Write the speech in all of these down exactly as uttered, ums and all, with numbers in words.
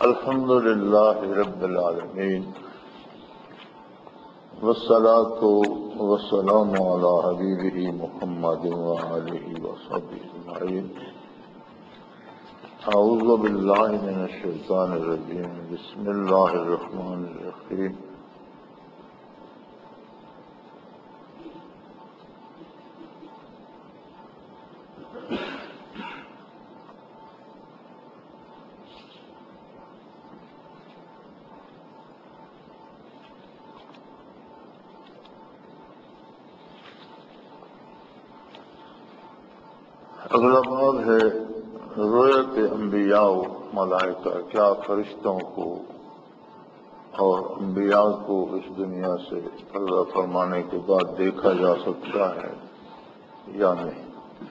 الحمد للہ رب العالمین والصلاة والسلام علی حبیبہ محمد وآلہ وصحبہ اجمعین۔ اعوذ باللہ من الشیطان الرجیم، بسم اللہ الرحمن الرحیم۔ اگلا باب ہے رؤیت انبیاء و ملائکہ، کیا فرشتوں کو اور انبیاء کو اس دنیا سے پردہ فرمانے کے بعد دیکھا جا سکتا ہے یا نہیں۔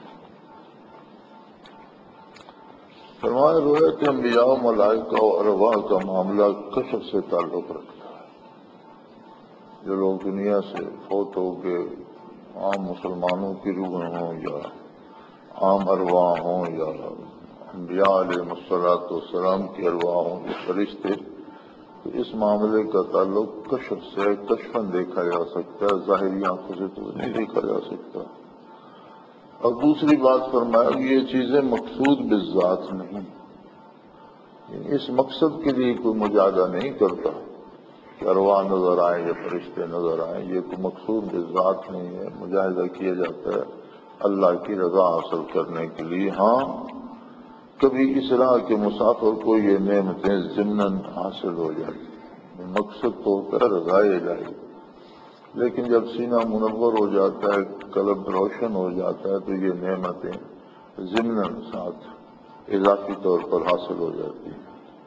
فرمایا رؤیت انبیاء و ملائکہ و ارواح کا معاملہ کشف سے تعلق رکھتا ہے۔ جو لوگ دنیا سے فوت ہو کے عام مسلمانوں کی روح ہوں یا عام ارواح ہوں یا انبیاء علیہ الصلوۃ والسلام کی ارواح ہوں یا فرشتے، تو اس معاملے کا تعلق کشف سے کشفاً دیکھا جا سکتا ہے، ظاہری آنکھوں سے تو نہیں دیکھا جا سکتا۔ اور دوسری بات فرمایا کہ یہ چیزیں مقصود بالذات نہیں، اس مقصد کے لیے کوئی مجاہدہ نہیں کرتا کہ ارواح نظر آئیں یا فرشتے نظر آئیں، یہ کوئی مقصود بالذات نہیں ہے۔ مجاہدہ کیا جاتا ہے اللہ کی رضا حاصل کرنے کے لیے۔ ہاں کبھی اس طرح کے مسافر کو یہ نعمتیں ضمناً حاصل ہو جاتی ہیں، مقصد تو ہوتا ہے رضا الہی، لیکن جب سینہ منور ہو جاتا ہے، قلب روشن ہو جاتا ہے، تو یہ نعمتیں ضمناً ساتھ اضافی طور پر حاصل ہو جاتی ہیں۔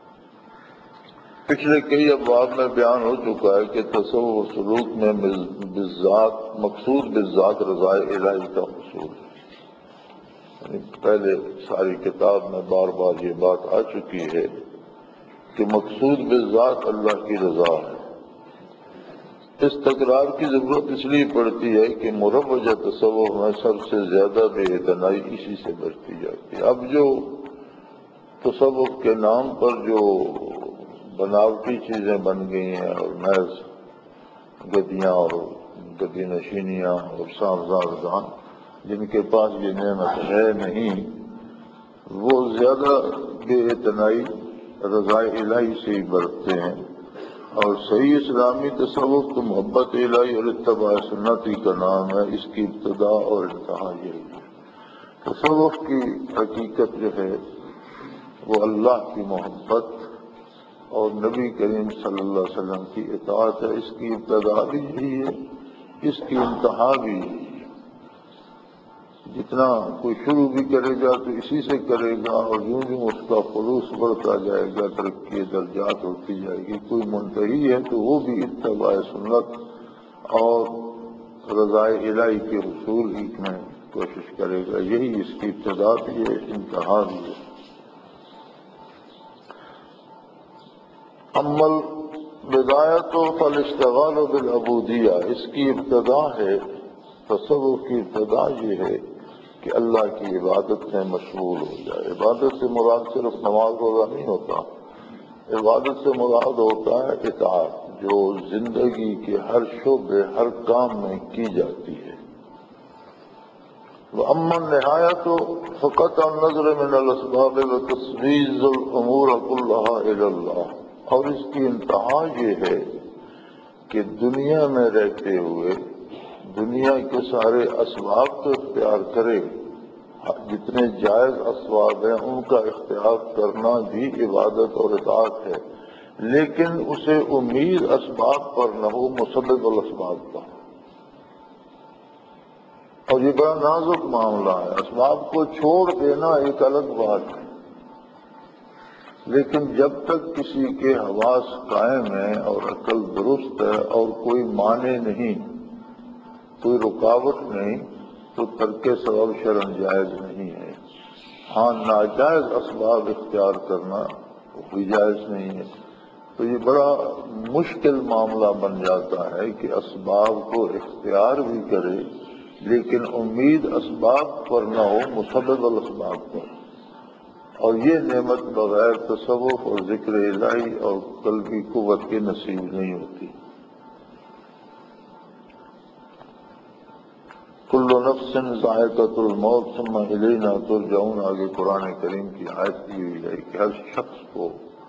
پچھلے کئی ابواب میں بیان ہو چکا ہے کہ تصوف و سلوک میں بالذات مقصود بالذات رضا الہی کا حصول ہے۔ پہلے ساری کتاب میں بار بار یہ بات آ چکی ہے کہ مقصود بالذات اللہ کی رضا ہے۔ اس تکرار کی ضرورت اس لیے پڑتی ہے کہ مروجہ تصوف میں سب سے زیادہ بے اعتنائی اسی سے برتی جاتی ہے۔ اب جو تصوف کے نام پر جو بناوٹی چیزیں بن گئی ہیں اور محض گدیاں اور گدی نشینیاں اور سازگار جن کے پاس یہ نعمت ہے نہیں، وہ زیادہ بے اعتنائی رضا الہی سے ہی برتتے ہیں۔ اور صحیح اسلامی تصوف تو محبت الہی اور اتباع سنتی کا نام ہے، اس کی ابتدا اور انتہا یہی ہے۔ تصوف کی حقیقت جو ہے وہ اللہ کی محبت اور نبی کریم صلی اللہ علیہ وسلم کی اطاعت ہے۔ اس کی ابتدا بھی یہی ہے، اس کی انتہا بھی یہی ہے۔ جتنا کوئی شروع بھی کرے گا تو اسی سے کرے گا، اور یوں یوں اس کا خلوص بڑھتا جائے گا، ترقی درجات ہوتی جائے گی۔ کوئی منتہی ہے تو وہ بھی اتباع سنت اور رضا الہی کے حصول ہی میں کوشش کرے گا۔ یہی اس کی ابتدا بھی ہے، انتہا بھی ہے۔ عمل بدایت و فالاشتغال بالعبودیہ، اس کی ابتدا ہے، تصوف کی ابتدا یہ ہے کہ اللہ کی عبادت میں مشغول ہو جائے۔ عبادت سے مراد صرف نماز روزہ نہیں ہوتا، عبادت سے مراد ہوتا ہے اطاعت، جو زندگی کے ہر شعبے ہر کام میں کی جاتی ہے۔ وَأَمَّا النِّهَايَةُ فَقَطْعُ النَّظْرِ مِنَ الْأَسْبَابِ وَتَسْوِيزُ الْأُمُورَ كُلَّهَا إِلَى اللَّهِ، اور اس کی انتہا یہ ہے کہ دنیا میں رہتے ہوئے دنیا کے سارے اسباب تو اختیار کرے، جتنے جائز اسباب ہیں ان کا اختیار کرنا بھی عبادت اور اطاعت ہے، لیکن اسے امید اسباب پر نہ ہو، مسبب الاسباب پر۔ اور یہ بڑا نازک معاملہ ہے، اسباب کو چھوڑ دینا ایک الگ بات ہے، لیکن جب تک کسی کے حواس قائم ہیں اور عقل درست ہے اور کوئی معنی نہیں، کوئی رکاوٹ نہیں، تو ترک سبب شرعاً جائز نہیں ہے۔ ہاں ناجائز اسباب اختیار کرنا بھی جائز نہیں ہے۔ تو یہ بڑا مشکل معاملہ بن جاتا ہے کہ اسباب کو اختیار بھی کرے لیکن امید اسباب پر نہ ہو، مسبب الاسباب پر۔ اور یہ نعمت بغیر تصوف اور ذکر الہی اور قلبی قوت کے نصیب نہیں ہوتی۔ کل نفس ذائقۃ الموت ثم الینا ترجعون، آگے قرآن کریم کی آیت کی ہوئی ہے کہ ہر شخص کو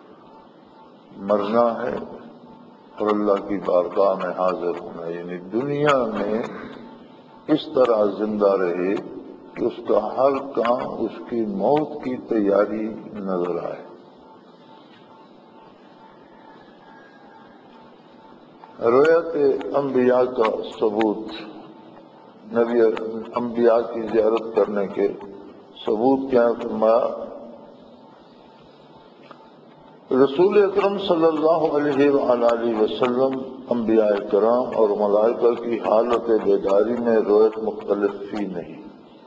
مرنا ہے اور اللہ کی بارگاہ میں حاضر ہونا، یعنی دنیا میں اس طرح زندہ رہے کہ اس کا ہر کام اس کی موت کی تیاری نظر آئے۔ روایت انبیاء کا ثبوت، نبی انبیاء کی زیارت کرنے کے ثبوت کیا فرمایا؟ رسول اکرم صلی اللہ علیہ وآلہ وسلم انبیاء کرام اور ملائکہ کی حالت بیداری میں روایت مختلف فی نہیں،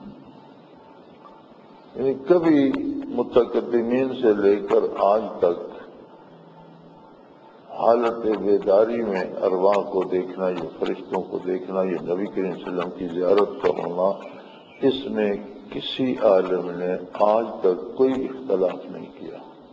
یعنی کبھی متقدمین سے لے کر آج تک حالت بیداری میں ارواح کو دیکھنا، یہ فرشتوں کو دیکھنا، یہ نبی کریم صلی اللہ علیہ وسلم کی زیارت کا ہونا، اس میں کسی عالم نے آج تک کوئی اختلاف نہیں کیا۔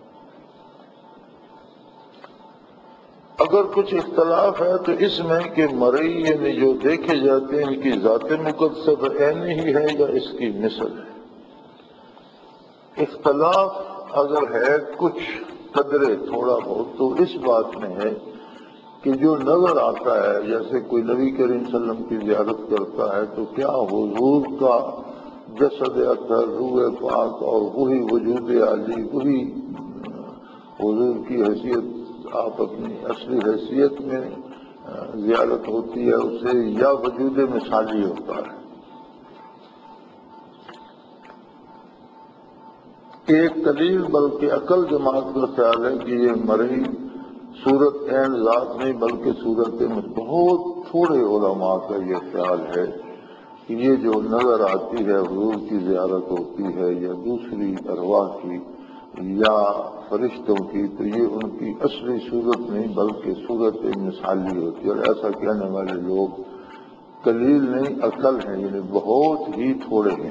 اگر کچھ اختلاف ہے تو اس میں کہ مرئی یعنی جو دیکھے جاتے ہیں ان کی ذات مقدسہ بعین ہی ہے یا اس کی مثل ہے۔ اختلاف اگر ہے کچھ قدرے تھوڑا بہت تو اس بات میں ہے کہ جو نظر آتا ہے، جیسے کوئی نبی کریم صلی اللہ علیہ وسلم کی زیارت کرتا ہے تو کیا حضور کا جسد اطہر، روح پاک اور وہی وجود عالی، وہی حضور کی حیثیت، آپ اپنی اصلی حیثیت میں زیارت ہوتی ہے اسے، یا وجود مثالی ہوتا ہے؟ ایک قلیل بلکہ عقل جماعت کا خیال ہے کہ یہ مرئی صورت عین ذات نہیں بلکہ صورت میں، بہت تھوڑے علماء کا یہ خیال ہے کہ یہ جو نظر آتی ہے حضور کی زیارت ہوتی ہے یا دوسری ارواح کی یا فرشتوں کی، تو یہ ان کی اصلی صورت نہیں بلکہ صورت مثالی ہوتی ہے، اور ایسا کہنے والے لوگ قلیل نہیں عقل ہیں، یعنی بہت ہی تھوڑے ہیں۔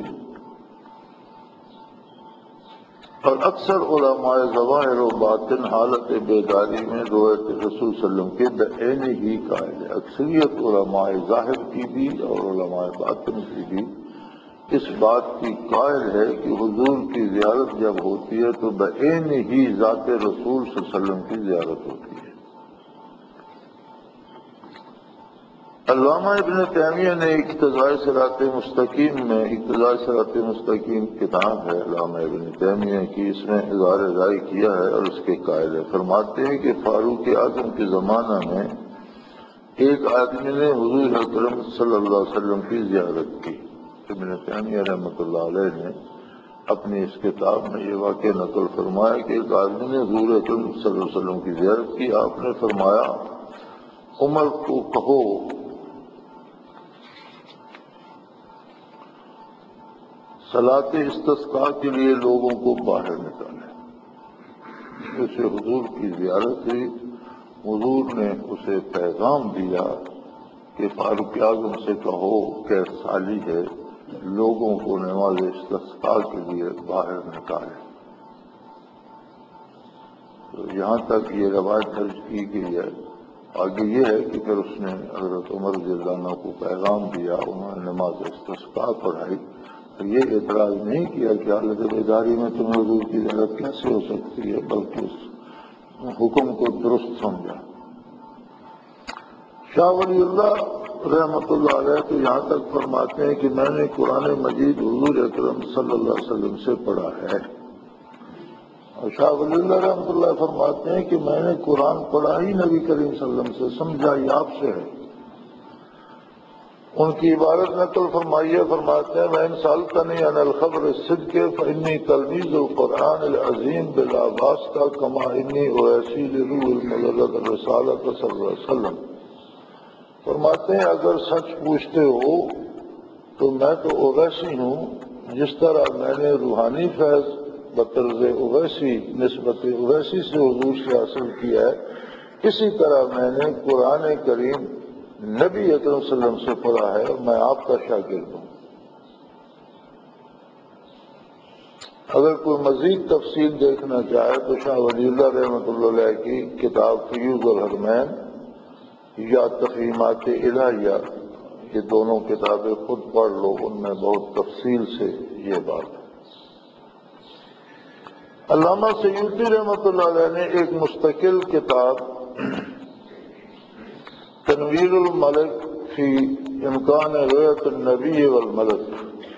اور اکثر علماء ظواہر و باطن حالت بیداری میں روایت رسول صلی اللہ علیہ وسلم کے بعین ہی قائل ہے۔ اکثریت علماء ظاہر کی بھی اور علماء باطن کی بھی اس بات کی قائل ہے کہ حضور کی زیارت جب ہوتی ہے تو بعین ہی ذات رسول صلی اللہ علیہ وسلم کی زیارت ہوتی ہے۔ علامہ ابن تیمیہ نے اقتضاء صراط مستقیم میں، اقتضاء صراط مستقیم کتاب ہے علامہ ابن تیمیہ کی، اس میں اظہار رائے کیا ہے اور اس کے قائل ہے۔ فرماتے ہیں کہ فاروق اعظم کے زمانہ میں ایک آدمی نے حضور اکرم صلی اللہ علیہ وسلم کی زیارت کی۔ ابن تیمیہ رحمۃ اللہ علیہ نے اپنی اس کتاب میں یہ واقعہ نقل فرمایا کہ ایک آدمی نے حضور اکرم صلی اللہ علیہ وسلم کی زیارت کی۔ آپ نے فرمایا عمر کو کہو صلاۃ استسقاء کے لیے لوگوں کو باہر نکالے۔ اسے حضور کی زیارت ہوئی، حضور نے اسے پیغام دیا کہ فاروق اعظم سے کہو کہ سالی ہے لوگوں کو نماز استسقاء کے لیے باہر نکالے۔ تو یہاں تک یہ روایت درج کی گئی ہے۔ آگے یہ ہے کہ پھر اس نے حضرت عمر رضی اللہ عنہ کو پیغام دیا، انہوں نے نماز استسقاء پڑھائی، تو یہ اعتراض نہیں کیا کہ حالت بیداری میں تمہیں حضور کی زیارت کیسے ہو سکتی ہے، بلکہ اس حکم کو درست سمجھا۔ شاہ ولی اللہ رحمۃ اللہ علیہ تو یہاں تک فرماتے ہیں کہ میں نے قرآن مجید حضور اکرم صلی اللہ علیہ وسلم سے پڑھا ہے، اور شاہ ولی اللہ رحمۃ اللہ فرماتے ہیں کہ میں نے قرآن پڑھا ہی نبی کریم صلی اللہ علیہ وسلم سے، سمجھا ہی آپ سے ہے۔ ان کی عبارت نقل فرمائیے، فرماتے ہیں میں سألتنی عن الخبر الصدق فإنی تلمیذ القرآن العظیم بلا واسطہ کما انی اویسی لروح الملدت الرسالۃ صلی اللہ علیہ وسلم۔ فرماتے ہیں اگر سچ پوچھتے ہو تو میں تو اویسی ہوں، جس طرح میں نے روحانی فیض بطرز اویسی نسبت اویسی سے حضور سے حاصل کیا ہے، اسی طرح میں نے قرآن کریم نبی اکرم صلی اللہ علیہ وسلم سے پڑھا ہے، اور میں آپ کا شاگرد ہوں۔ اگر کوئی مزید تفصیل دیکھنا چاہے تو شاہ ولی اللہ رحمۃ اللہ علیہ کی کتاب فیوض الحرمین یا تفہیمات الہیہ، یہ دونوں کتابیں خود پڑھ لو، ان میں بہت تفصیل سے یہ بات ہے۔ علامہ سیوطی رحمۃ اللہ علیہ نے ایک مستقل کتاب تنویر الملک فی امکان رؤیت النبی والملک،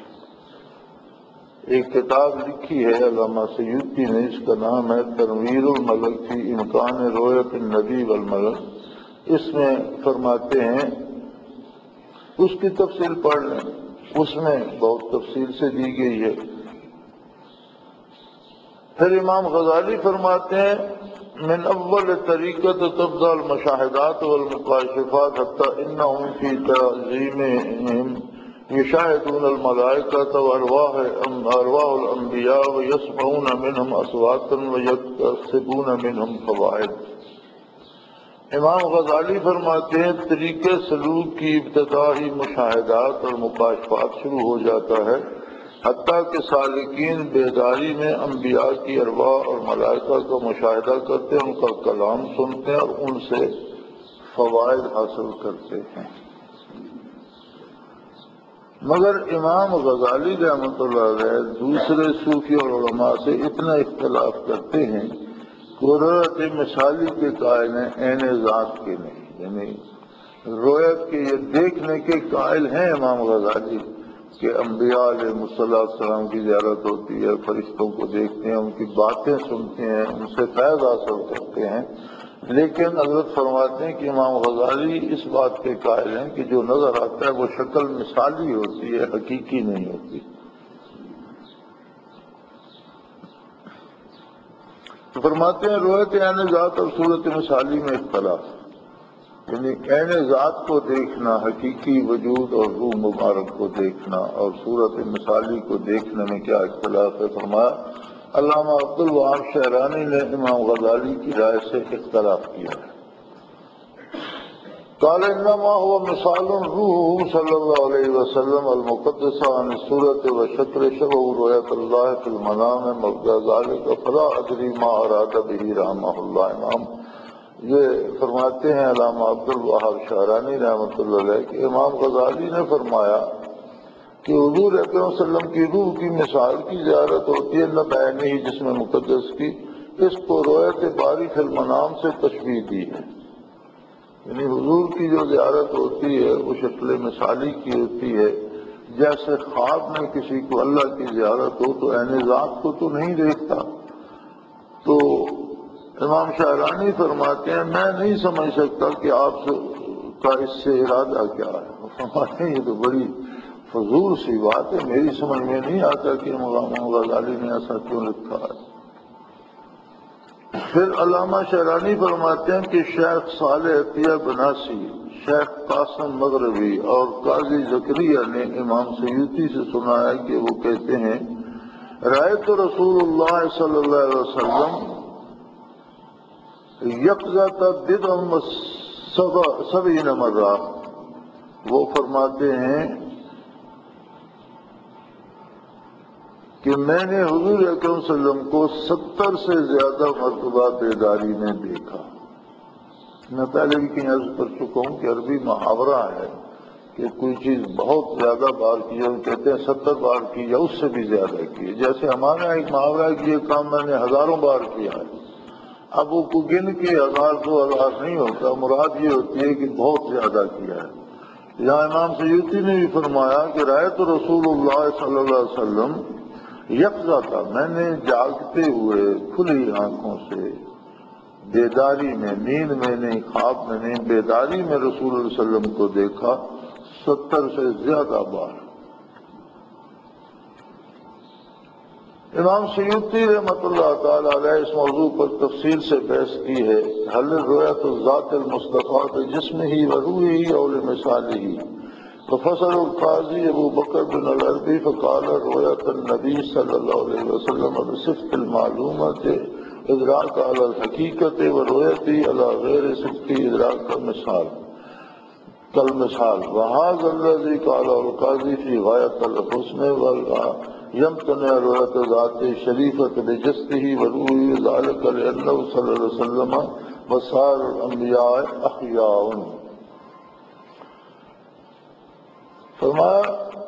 ایک کتاب لکھی ہے علامہ سیوطی نے، اس کا نام ہے تنویر الملک فی امکان رؤیت النبی والملک۔ اس میں فرماتے ہیں، اس کی تفصیل پڑھ لیں، اس میں بہت تفصیل سے دی گئی ہے۔ پھر امام غزالی فرماتے ہیں، من اول طریقت تبدا المشاہدات والمکاشفات حتی انہم فی تعظیمہم یشاہدون الملائکۃ وارواح ارواح الانبیاء ویسمعون منہم اصواتا ویکتسبون منہم فوائد۔ امام غزالی فرماتے ہیں، طریقے سلوک کی ابتدا ہی مشاہدات اور مکاشفات شروع ہو جاتا ہے، حتیٰ کہ سالکین بیداری میں انبیاء کی ارواح اور ملائکہ کا مشاہدہ کرتے ہیں، ان کا کلام سنتے ہیں اور ان سے فوائد حاصل کرتے ہیں۔ مگر امام غزالی رحمۃ اللہ علیہ دوسرے صوفی اور علماء سے اتنا اختلاف کرتے ہیں کہ رؤیت مثالی کے قائل ہیں، عین ذات کے نہیں، یعنی رؤیت کے یہ دیکھنے کے قائل ہیں امام غزالی کہ انبیاء علیہ السلام کی زیارت ہوتی ہے، فرشتوں کو دیکھتے ہیں، ان کی باتیں سنتے ہیں، ان سے فیض حاصل کرتے ہیں، لیکن حضرت فرماتے ہیں کہ امام غزالی اس بات کے قائل ہیں کہ جو نظر آتا ہے وہ شکل مثالی ہوتی ہے، حقیقی نہیں ہوتی۔ تو فرماتے ہیں رؤیت عین ذات اور صورت مثالی میں اختلاف، یعنی عین ذات کو دیکھنا، حقیقی وجود اور روح مبارک کو دیکھنا، اور صورت مثالی کو دیکھنے میں کیا اختلاف ہے۔ فرمایا علامہ عبد الوہاب شعرانی نے امام غزالی کی رائے سے اختلاف کیا ہے۔ قال انما هو مثال روح صلی اللہ علیہ وسلم المقدسہ عن صورت و شکل شبہ رؤیت اللہ فی المنام مبدا ذلک فلا ادری ما اراد به رحمہ اللہ۔ امام یہ فرماتے ہیں علامہ عبد الوہاب شعرانی رحمۃ اللہ علیہ کہ امام غزالی نے فرمایا کہ حضور اکرم صلی اللہ علیہ وسلم کی روح کی مثال کی زیارت ہوتی ہے، نہ بعین ہی جسم مقدس کی، اس کو رؤیت باری فی المنام سے تشبیہ دی ہے، یعنی حضور کی جو زیارت ہوتی ہے وہ شکل مثالی کی ہوتی ہے، جیسے خواب میں کسی کو اللہ کی زیارت ہو تو عین ذات کو تو نہیں دیکھتا۔ تو امام شعرانی فرماتے ہیں میں نہیں سمجھ سکتا کہ آپ کا اس سے ارادہ کیا ہے۔ فرماتے ہیں یہ تو بڑی فضول سی بات ہے، میری سمجھ میں نہیں آتا کہ امام غزالی نے ایسا کیوں لکھا ہے۔ پھر علامہ شعرانی فرماتے ہیں کہ شیخ صالح عطیہ بناسی، شیخ قاسم مغربی اور قاضی زکریا نے امام سیوطی سے سنا ہے کہ وہ کہتے ہیں رأیت رسول اللہ صلی اللہ علیہ وسلم یقظۃ بضع سبعین مرہ۔ وہ فرماتے ہیں کہ میں نے حضور اکرم صلی اللہ علیہ وسلم کو ستر سے زیادہ مرتبہ بیداری میں دیکھا۔ میں پہلے بھی کہیں عرض کر چکا ہوں کہ عربی محاورہ ہے کہ کوئی چیز بہت زیادہ بار کی ہے، کہتے ہیں ستر بار کی یا اس سے بھی زیادہ کی ہے۔ جیسے ہمارا ایک محاورہ ہے کہ یہ کام میں نے ہزاروں بار کیا ہے، اب وہ کو گن کے ہزار دو ہزار نہیں ہوتا، مراد یہ ہوتی ہے کہ بہت زیادہ کیا ہے۔ یہاں امام سیوطی نے بھی فرمایا کہ رأیت رسول اللہ صلی اللہ علیہ وسلم یقظہ تھا، میں نے جاگتے ہوئے کھلی آنکھوں سے بیداری میں، نیند میں نہیں، خواب میں نہیں، بیداری میں رسول اللہ صلی اللہ علیہ وسلم کو دیکھا ستر سے زیادہ بار۔ امام سیوطی رحمۃ اللہ تعالی علیہ اس موضوع پر تفصیل سے بحث کی ہے، حل رؤیت الذات المصطفیٰ بجسمہ و روحہ او لمثالہ۔ ففصل القاضی ابو بکر بن العربی فقال رؤیت النبی صلی اللہ علیہ وسلم بصفت المعلومۃ ادراک علی الحقیقت و رؤیتی علی غیر صفت ادراک کا مثال کالمثال، وهذا الذی قال القاضی فی غایۃ الحسن يمتنع رؤية ذات شريفة لجسده وروحه ذلك لأنه صلى الله عليه وسلم وسائر الأنبياء أحياء. فرمایا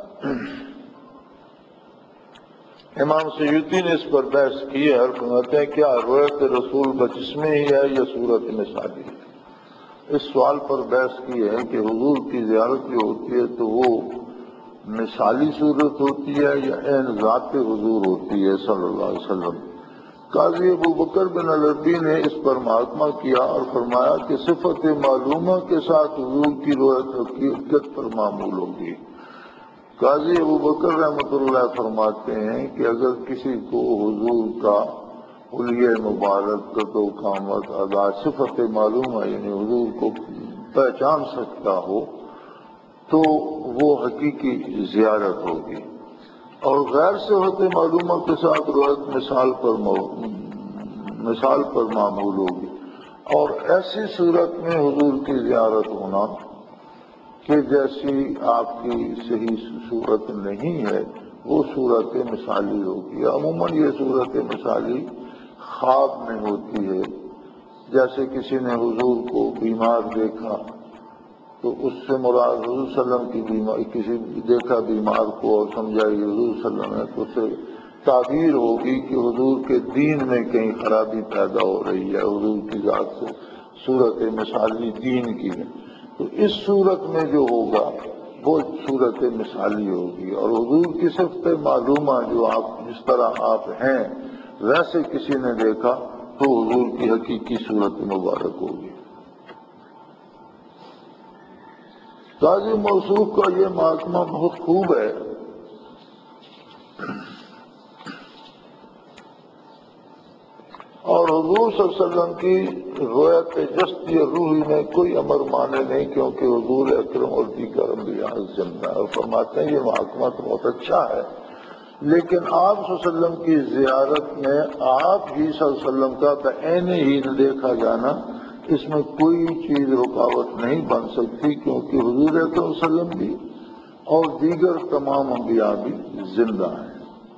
امام سیوطی نے اس پر بحث کی ہے اور فرماتے ہیں کیا رؤیت رسول بجسم ہی ہے یا صورت مثالی ہے؟ اس سوال پر بحث کی ہے کہ حضور کی زیارت جو ہوتی ہے تو وہ مثالی صورت ہوتی ہے یا عین ذات حضور ہوتی ہے صلی اللہ علیہ وسلم. قاضی ابو بکر بن العربی نے اس پر محاکمہ کیا اور فرمایا کہ صفت معلومہ کے ساتھ حضور کی رؤیت حقیقت پر معمول ہوگی. قاضی ابو بکر رحمۃ اللہ فرماتے ہیں کہ اگر کسی کو حضور کا حلیہ مبارک تو قامت ادا صفت معلومہ یعنی حضور کو پہچان سکتا ہو تو وہ حقیقی زیارت ہوگی، اور غیر صفت معلومہ کے ساتھ رؤیت مثال پر مثال پر معمول ہوگی. اور ایسی صورت میں حضور کی زیارت ہونا کہ جیسی آپ کی صحیح صورت نہیں ہے وہ صورت مثالی ہوگی. عموماً یہ صورت مثالی خواب میں ہوتی ہے. جیسے کسی نے حضور کو بیمار دیکھا تو اس سے مراد حضور صلی اللہ علیہ وسلم کی بیمار کسی دیکھا بیمار کو اور سمجھا یہ حضور صلی اللہ علیہ وسلم ہے تو اسے تعبیر ہوگی کہ حضور کے دین میں کہیں خرابی پیدا ہو رہی ہے، حضور کی ذات سے صورت مثالی دین کی ہے. تو اس صورت میں جو ہوگا وہ صورت مثالی ہوگی. اور حضور کی صفت معلومہ جو آپ جس طرح آپ ہیں ویسے کسی نے دیکھا تو حضور کی حقیقی صورت مبارک ہوگی. قاضی موصوف کا یہ محاکمہ بہت خوب ہے. اور حضور صلی اللہ علیہ وسلم کی رؤیت جسدی اور روحی میں کوئی امر مانے نہیں کیونکہ حضور اکرم اور دیگر انبیاء زندہ. اور فرماتے ہیں یہ محاکمہ تو بہت اچھا ہے لیکن آپ صلی اللہ علیہ وسلم کی زیارت میں آپ ہی صلی اللہ علیہ وسلم کا بعین ہی نہ دیکھا جانا اس میں کوئی چیز رکاوٹ نہیں بن سکتی کیونکہ حضور اکرم صلی اللہ علیہ وسلم بھی اور دیگر تمام انبیاء بھی زندہ ہیں.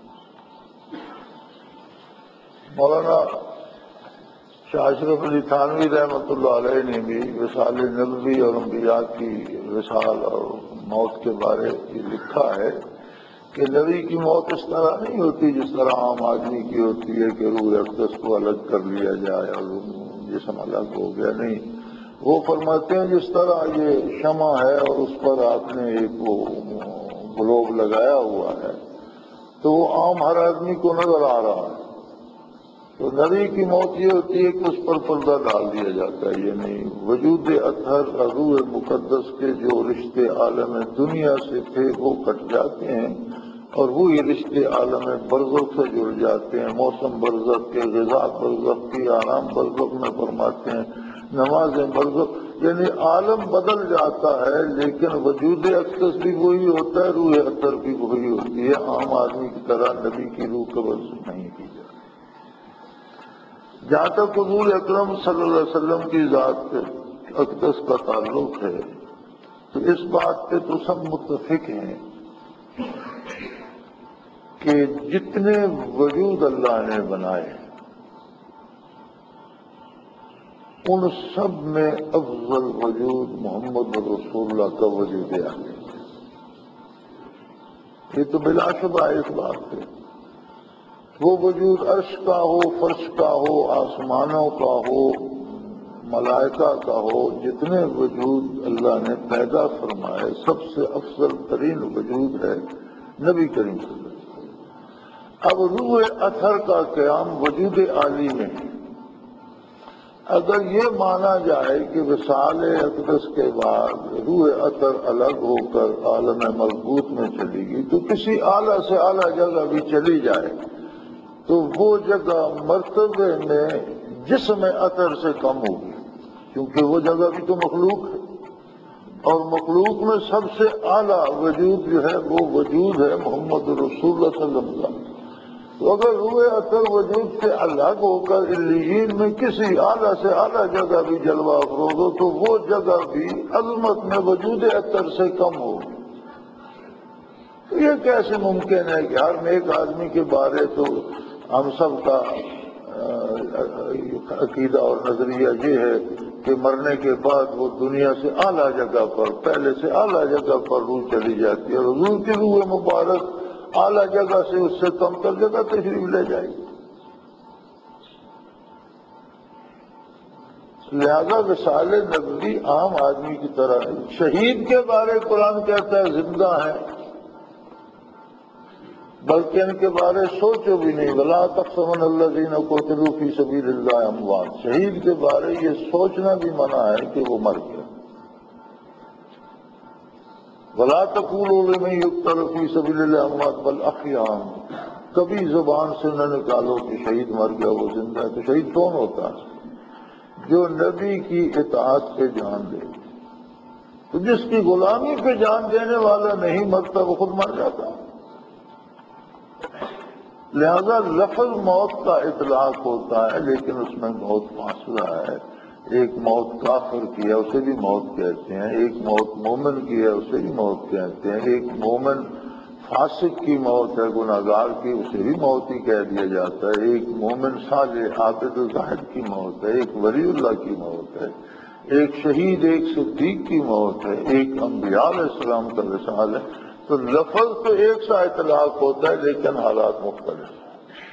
مولانا شاہ اشرف علی تھانوی رحمۃ اللہ علیہ نے بھی وصال نبوی اور انبیاء کی وصال اور موت کے بارے یہ لکھا ہے کہ نبی کی موت اس طرح نہیں ہوتی جس طرح عام آدمی کی ہوتی ہے کہ روح اقدس کو الگ کر لیا جائے اور جسم الگ ہو گیا. نہیں، وہ فرماتے ہیں جس طرح یہ شمع ہے اور اس پر آپ نے ایک وہ گلوب لگایا ہوا ہے تو وہ عام ہر آدمی کو نظر آ رہا ہے. تو نبی کی موت یہ ہوتی ہے کہ اس پر پردہ ڈال دیا جاتا ہے. یعنی وجود اطہر روح مقدس کے جو رشتے عالم دنیا سے تھے وہ کٹ جاتے ہیں اور وہی رشتے عالم برزخ سے جڑ جاتے ہیں. موسم برزخ کے، غذا برزخ کی، آرام برزخ میں فرماتے ہیں، نماز برزخ. یعنی عالم بدل جاتا ہے لیکن وجود اقدس بھی وہی ہوتا ہے، روح اطہر بھی وہی ہوتی ہے. عام آدمی کی طرح نبی کی روح قبض نہیں کی جاتی. جہاں تک حضور اکرم صلی اللہ علیہ وسلم کی ذات اقدس کا تعلق ہے تو اس بات پہ تو سب متفق ہیں کہ جتنے وجود اللہ نے بنائے ان سب میں افضل وجود محمد رسول اللہ کا وجود ہے. یہ تو بلا شبہ اس بات ہے. وہ وجود عرش کا ہو، فرش کا ہو، آسمانوں کا ہو، ملائکہ کا ہو، جتنے وجود اللہ نے پیدا فرمائے سب سے افضل ترین وجود ہے نبی کریم صلی اللہ علیہ وسلم. اب روح اطہر کا قیام وجود عالی میں ہے. اگر یہ مانا جائے کہ وصال اقدس کے بعد روح اطہر الگ ہو کر عالم ملکوت میں چلی گئی تو کسی اعلیٰ سے اعلیٰ جگہ بھی چلی جائے تو وہ جگہ مرتبے میں جسم اطہر سے کم ہوگی کیونکہ وہ جگہ بھی تو مخلوق ہے اور مخلوق میں سب سے اعلیٰ وجود جو ہے وہ وجود ہے محمد رسول اللہ صلی اللہ علیہ وسلم. تو اگر روح اطہر وجود سے الگ ہو کر علیین میں کسی اعلیٰ سے اعلیٰ جگہ بھی جلوہ افروز ہو تو وہ جگہ بھی عظمت میں وجود اطہر سے کم ہوگی. تو یہ کیسے ممکن ہے کہ ہر نیک آدمی کے بارے تو ہم سب کا عقیدہ اور نظریہ یہ ہے کہ مرنے کے بعد وہ دنیا سے اعلیٰ جگہ پر پہلے سے اعلیٰ جگہ پر روح چلی جاتی ہے اور حضور کی روح مبارک اعلیٰ جگہ سے اس سے کم تر جگہ تشریف لے جائے گی۔ لہذا وصال نبوی عام آدمی کی طرح ہے۔ شہید کے بارے قرآن کہتا ہے زندہ ہے، بلکہ ان کے بارے سوچو بھی نہیں، وَلَا تَحْسَبُنَّ الَّذِينَ قُتِلُوا فِي سَبِيلِ اللَّهِ أَمْوَاتٌ، شہید کے بارے یہ سوچنا بھی منع ہے کہ وہ مر گیا۔ وَلَا تَقُولُوا لِمَن يُقْتَلُ فِي سَبِيلِ اللَّهِ أَمْوَاتٌ بَلْ أَحْيَاءٌ، کبھی زبان سے نہ نکالو کہ شہید مر گیا وہ زندہ ہے۔ تو شہید کون ہوتا ہے؟ جو نبی کی اطاعت پہ جان دے۔ تو جس کی غلامی پہ جان دینے والا نہیں مرتا وہ خود مر جاتا۔ لہذا لفظ موت کا اطلاق ہوتا ہے لیکن اس میں بہت فاصلہ ہے۔ ایک موت کافر کی ہے اسے بھی موت کہتے ہیں، ایک موت مومن کی ہے اسے بھی موت کہتے ہیں، ایک مومن فاسق کی موت ہے گناہگار کی اسے بھی موت ہی کہہ دیا جاتا ہے، ایک مومن صالح عابد زاہد کی موت ہے، ایک ولی اللہ کی موت ہے، ایک شہید ایک صدیق کی موت ہے، ایک انبیاء علیہ السلام کا وصال ہے۔ تو لفظ تو ایک سا اطلاق ہوتا ہے لیکن حالات مختلف ہیں۔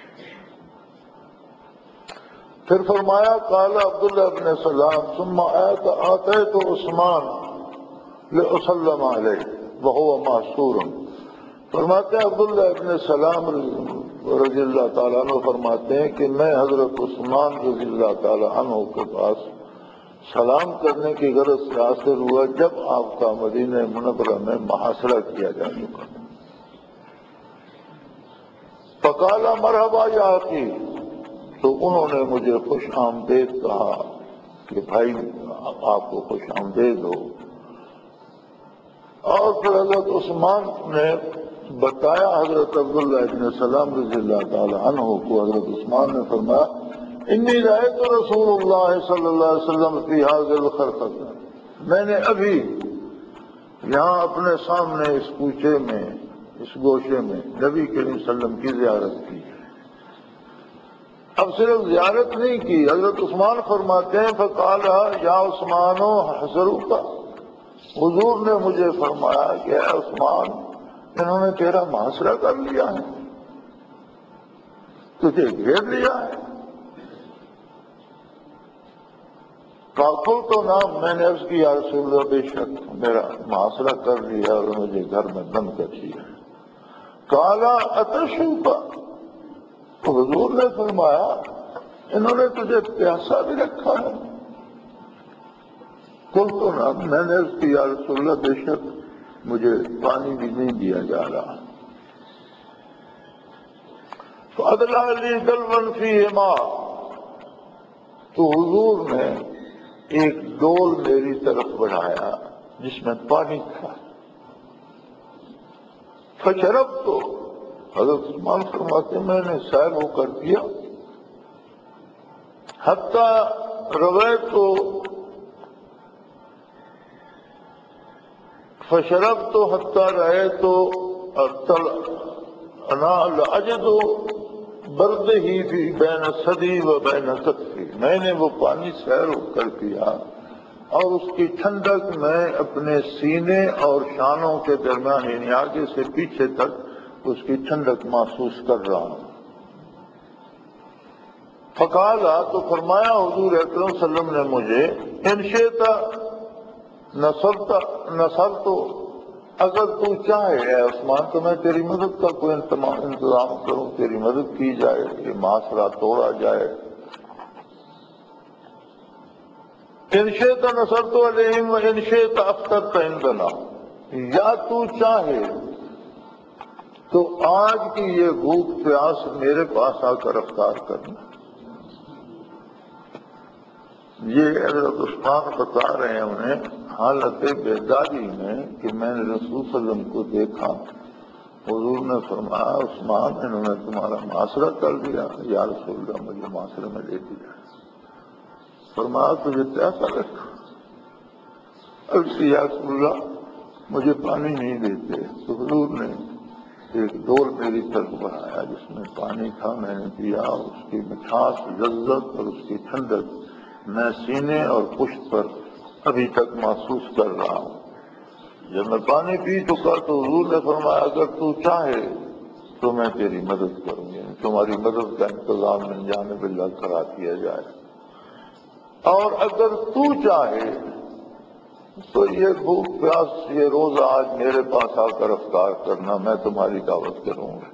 پھر فرمایا قال عبداللہ ابن سلام ثم آتیت عثمان لأسلم علیہ وہو معصور، فرماتے ہیں عبداللہ ابن سلام رضی اللہ تعالیٰ عنہ فرماتے ہیں کہ میں حضرت عثمان رضی اللہ تعالیٰ عنہ کے پاس سلام کرنے کی غرض سے حاصل ہوا جب آپ کا مدینہ منورہ میں محاصرہ کیا جا چکا۔ فقال مرحبا یا اخی، تو انہوں نے مجھے خوش آمدید کہا کہ بھائی آپ کو خوش آمدید ہو۔ اور پھر حضرت عثمان نے بتایا حضرت عبداللہ ابن سلام رضی اللہ تعالیٰ عنہ کو، حضرت عثمان نے فرمایا انی رأیت رسول اللہ صلی اللہ علیہ وسلم فی ھذا الخرقۃ، میں نے ابھی یہاں اپنے سامنے اس کوچے میں اس گوشے میں نبی کریم صلی اللہ علیہ وسلم کی زیارت کی۔ اب صرف زیارت نہیں کی، حضرت عثمان فرماتے ہیں فقال یا عثمان حضروک، حضور نے مجھے فرمایا کہ اے عثمان انہوں نے تیرا محاصرہ کر لیا ہے، تجھے گھیر لیا ہے۔ کافر تو نام میں نے عرض کی یا رسول اللہ بے شک میرا محاصرہ کر لیا اور مجھے گھر میں بند کر دیا۔ کالا اتشوکا، تو حضور نے فرمایا انہوں نے تجھے پیاسا بھی رکھا ہے؟ کل تو نام میں نے عرض کی یا رسول اللہ بے شک مجھے پانی بھی نہیں دیا جا رہا۔ فَأَدْلَى لِي دَلْوًا فِيهِ مَاءٌ، تو حضور نے ایک ڈول میری طرف بڑھایا جس میں پانی تھا۔ فَشَرَبْتُ، حضرت عثمان فرماتے میں نے سیر وہ کر دیا، حتیٰ رویت فشربت حتیٰ رأیت انا لاجد برد ہی فی بین صدی و بین کتفی، میں نے وہ پانی سیر کر پیا اور اس کی ٹھنڈک میں اپنے سینے اور شانوں کے درمیان یعنی آگے سے پیچھے تک اس کی ٹھنڈک محسوس کر رہا ہوں۔ فقالا، تو فرمایا حضور اکرم صلی اللہ علیہ وسلم نے مجھے ان شئت نصرت نصرت، اگر تو چاہے اے عثمان تو میں تیری مدد کا کوئی انتظام کروں، تیری مدد کی جائے، یہ معاشرہ توڑا جائے۔ ان شئت نصرت علیہم وان شئت افطرت عندنا، یا تو چاہے تو آج کی یہ بھوک پیاس میرے پاس آ کر افطار کرنا۔ یہ حضرت عثمان بتا رہے ہیں انہیں حالت بیداری میں کہ میں نے رسول صلی اللہ علیہ وسلم کو دیکھا، حضور نے فرمایا عثمان انہوں نے تمہارا معاشرہ کر دیا، یا رسول اللہ مجھے معاشرے میں لے دیا۔ فرمایا تجھے پیاسا رکھا؟ عرض کی یا رسول اللہ مجھے پانی نہیں دیتے، تو حضور نے ایک ڈول میری طرف بڑھایا جس میں پانی تھا، میں نے پیا، اس کی مٹھاس، لذت اور اس کی ٹھنڈک میں سینے اور پشت پر ابھی تک محسوس کر رہا ہوں۔ جب میں پانی پی چکا تو حضور نے فرمایا اگر تو چاہے تو میں تیری مدد کروں گی، تمہاری مدد کا انتظام من جانب اللہ کرا دیا جائے، اور اگر تو چاہے تو یہ بھوک پیاس یہ روزہ آج میرے پاس آ کر افطار کرنا، میں تمہاری دعوت کروں گا۔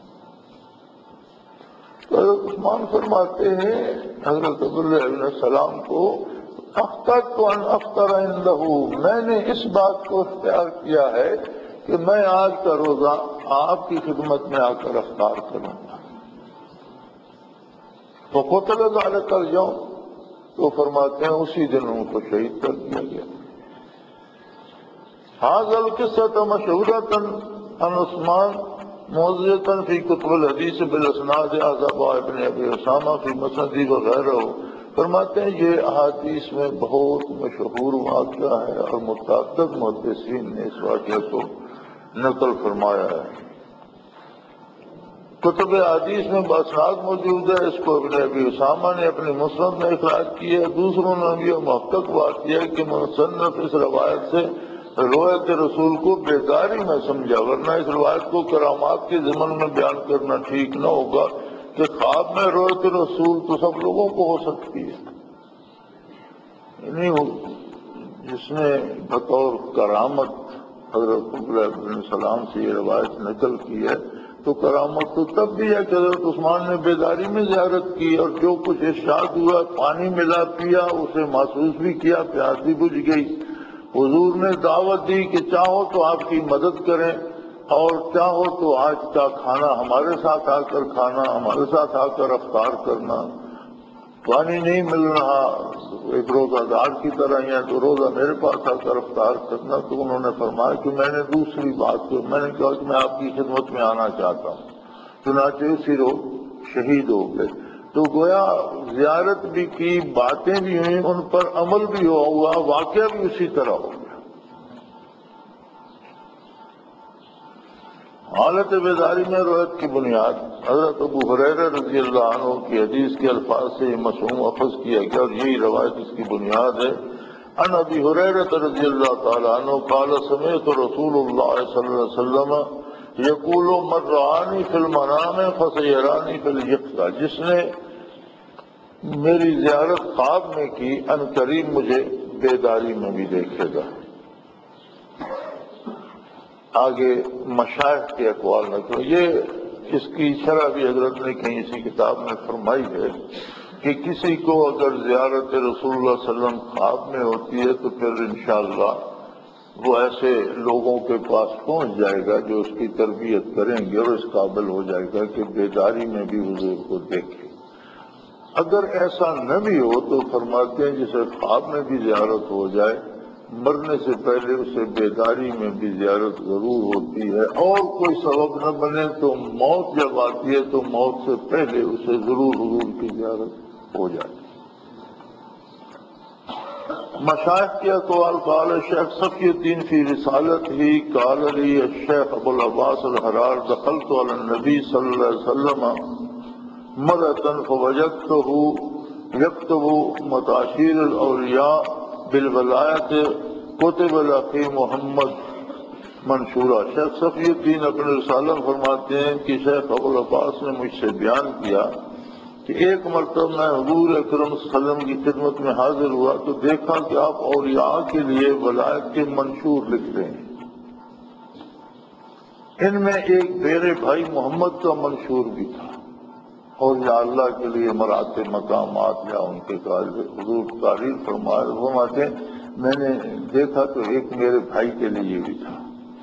تو حضرت عثمان فرماتے ہیں حضرت عبداللہ علیہ السلام کو اخترت ان افطر عنده، میں نے اس بات کو اختیار کیا ہے کہ میں آج کا روزہ آپ کی خدمت میں آ کر افطار کروں گا۔ تو قتل ذلک اليوم، تو فرماتے ہیں اسی دن ان کو شہید کر دیا گیا۔ هذا القصة مشهورة عن عثمان موضوعة في كتب الحديث بالاسناد عزبا ابن ابی اسامہ فی مسندی وغیرہ۔ فرماتے ہیں یہ احادیث میں بہت مشہور واقعہ ہے اور متعدد محدثین نے اس واقعہ کو نقل فرمایا ہے۔ کتب حدیث میں باسناد موجود ہے، اس کو ابن ابی اسامہ نے اپنی مسند میں اخراج کیا ہے۔ دوسروں نے یہ محقق بات کیا کہ مصنف اس روایت سے روایت رسول کو بیداری میں سمجھا، ورنہ اس روایت کو کرامات کے ضمن میں بیان کرنا ٹھیک نہ ہوگا کہ خواب میں روایت رسول تو سب لوگوں کو ہو سکتی ہے، یعنی جس نے بطور کرامت حضرت علیہ السلام سے یہ روایت نقل کی ہے تو کرامت تو تب بھی ہے کہ حضرت عثمان نے بیداری میں زیارت کی اور جو کچھ ارشاد ہوا، پانی ملا پیا، اسے محسوس بھی کیا، پیاس بھی بجھ گئی۔ حضور نے دعوت دی کہ چاہو تو آپ کی مدد کریں اور چاہو تو آج کا کھانا ہمارے ساتھ آ کر کھانا، ہمارے ساتھ آ کر افطار کرنا۔ پانی نہیں مل رہا ایک روزہ دار کی طرح ہی ہے تو روزہ میرے پاس آ کر افطار کرنا۔ تو انہوں نے فرمایا کہ میں نے دوسری بات کو میں نے کہا کہ میں آپ کی خدمت میں آنا چاہتا ہوں، چنانچہ اسی روز شہید ہو گئے۔ تو گویا زیارت بھی کی، باتیں بھی ہوئیں، ان پر عمل بھی ہوا، واقعہ بھی اسی طرح ہو گیا۔ حالت بیداری میں روایت کی بنیاد حضرت ابو ہریرہ رضی اللہ عنہ کی حدیث کے الفاظ سے مفہوم اخذ کیا گیا اور یہی روایت اس کی بنیاد ہے۔ عن ابی ہریرہ رضی اللہ تعالی عنہ قال سمعت رسول اللہ صلی اللہ علیہ وسلم یقول من رآنی فی المنام فسیرانی فی الیقظہ، جس نے میری زیارت خواب میں کی ان قریب مجھے بیداری میں بھی دیکھے گا۔ آگے مشائخ کے اقوال نقل، یہ اس کی شرح بھی حضرت نے کہیں اسی کتاب میں فرمائی ہے کہ کسی کو اگر زیارت رسول اللہ صلی اللہ علیہ وسلم خواب میں ہوتی ہے تو پھر انشاءاللہ وہ ایسے لوگوں کے پاس پہنچ جائے گا جو اس کی تربیت کریں گے اور اس قابل ہو جائے گا کہ بیداری میں بھی حضور کو دیکھے۔ اگر ایسا نہ بھی ہو تو فرماتے ہیں جسے خواب میں بھی زیارت ہو جائے، مرنے سے پہلے اسے بیداری میں بھی زیارت ضرور ہوتی ہے، اور کوئی سبب نہ بنے تو موت جب آتی ہے تو موت سے پہلے اسے ضرور حضور کی زیارت ہو جائے۔ مشائخ کے اقوال قال شیخ صفی الدین فی رسالت ہی قال لی الشیخ ابو العباس الحرار دخلت علی النبی صلی اللہ علیہ وسلم مرتن فوجدته یکتب متاشیر الاولیاء بالولایت کتب الاخی محمد منشورہ۔ شیخ صفی الدین اپنے رسالہ فرماتے ہیں کہ شیخ ابو العباس نے مجھ سے بیان کیا کہ ایک مرتبہ میں حضور اکرم صلی اللہ علیہ وسلم کی خدمت میں حاضر ہوا تو دیکھا کہ آپ اولیاء کے لیے ولایت کے منشور لکھتے ہیں۔ ان میں ایک میرے بھائی محمد کا منشور بھی تھا، اور یا اللہ کے لیے مراتب مقامات یا ان کے حضور تعریف فرماتے ہیں میں نے دیکھا تو ایک میرے بھائی کے لیے بھی تھا۔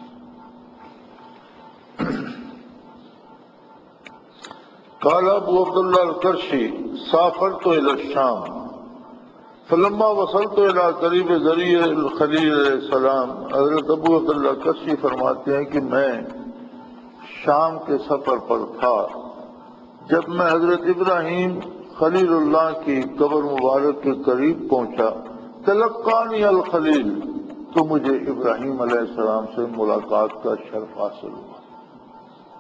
قال ابو عبداللہ القرشی سافرت الى الشام فلما وصلت الى قریب ذریع الخلیل علیہ السلام۔ حضرت ابو عبداللہ القرشی فرماتے ہیں کہ میں شام کے سفر پر تھا، جب میں حضرت ابراہیم خلیل اللہ کی قبر مبارک کے قریب پہنچا تلقانی الخلیل، تو مجھے ابراہیم علیہ السلام سے ملاقات کا شرف حاصل ہوا۔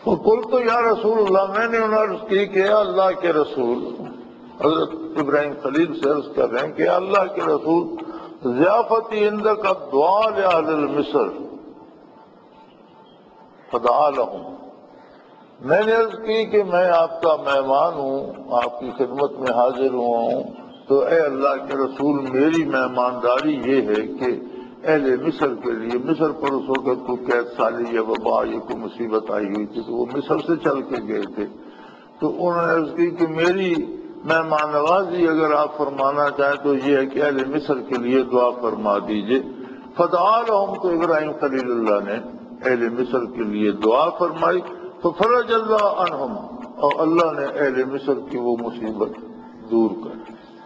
تو کل تو یا رسول اللہ، میں نے انہیں عرض کی کہ اللہ کے رسول، حضرت ابراہیم خلیل سے عرض کر رہے ہیں کہ اللہ کے رسول، ضیافتی عندک دعا لأہل مصر فدعا لہم، میں نے عرض کی کہ میں آپ کا مہمان ہوں، آپ کی خدمت میں حاضر ہوا ہوں، تو اے اللہ کے رسول میری مہمانداری یہ ہے کہ اہل مصر کے لیے، مصر پر اس وقت کو قید سالی یا وبا یا کوئی مصیبت آئی ہوئی تھی تو وہ مصر سے چل کے گئے تھے، تو انہوں نے عرض کی کہ میری مہمان نوازی اگر آپ فرمانا چاہیں تو یہ ہے کہ اہل مصر کے لیے دعا فرما دیجئے۔ فدعا لہم، تو ابراہیم خلیل اللہ نے اہل مصر کے لیے دعا فرمائی، تو فرج اللہ عنہم، اور اللہ نے اہل مصر کی وہ مصیبت دور کر۔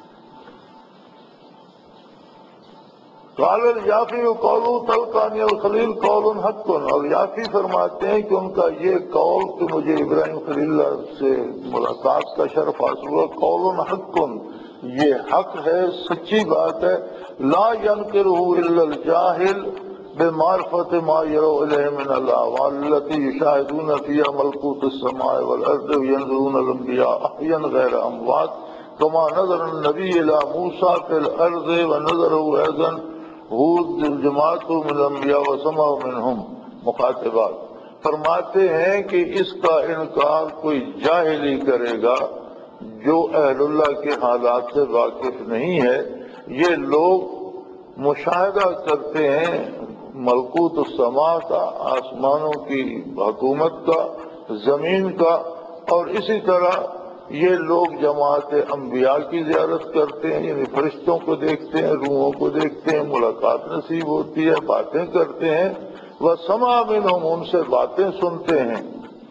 قال الیافی قولوا تلقانی الخلیل قول حق، اور یافی فرماتے ہیں کہ ان کا یہ قول کہ مجھے ابراہیم خلیل اللہ سے ملاقات کا شرف حاصل ہوا، قول حق، یہ حق ہے، سچی بات ہے، لا ينکرہ الا الجاہل بمعرفت ما یرو الیہ من الاعمال التي یشاہدون فیہا ملکوت السماء والارض وینظرون الانبیاء احیا غیر اموات کما نظر النبی الی موسیٰ فی الارض ونظرہ ایضا ہود جماعت من الانبیاء وسمع منہم مخاطبات۔ فرماتے ہیں کہ اس کا انکار کوئی جاہل ہی کرے گا جو اہل اللہ کے حالات سے واقف نہیں ہے۔ یہ لوگ مشاہدہ کرتے ہیں ملکوت السماء کا، آسمانوں کی حکومت کا، زمین کا، اور اسی طرح یہ لوگ جماعت انبیاء کی زیارت کرتے ہیں، یعنی فرشتوں کو دیکھتے ہیں، روحوں کو دیکھتے ہیں، ملاقات نصیب ہوتی ہے، باتیں کرتے ہیں، وسمع منہم، ان سے باتیں سنتے ہیں۔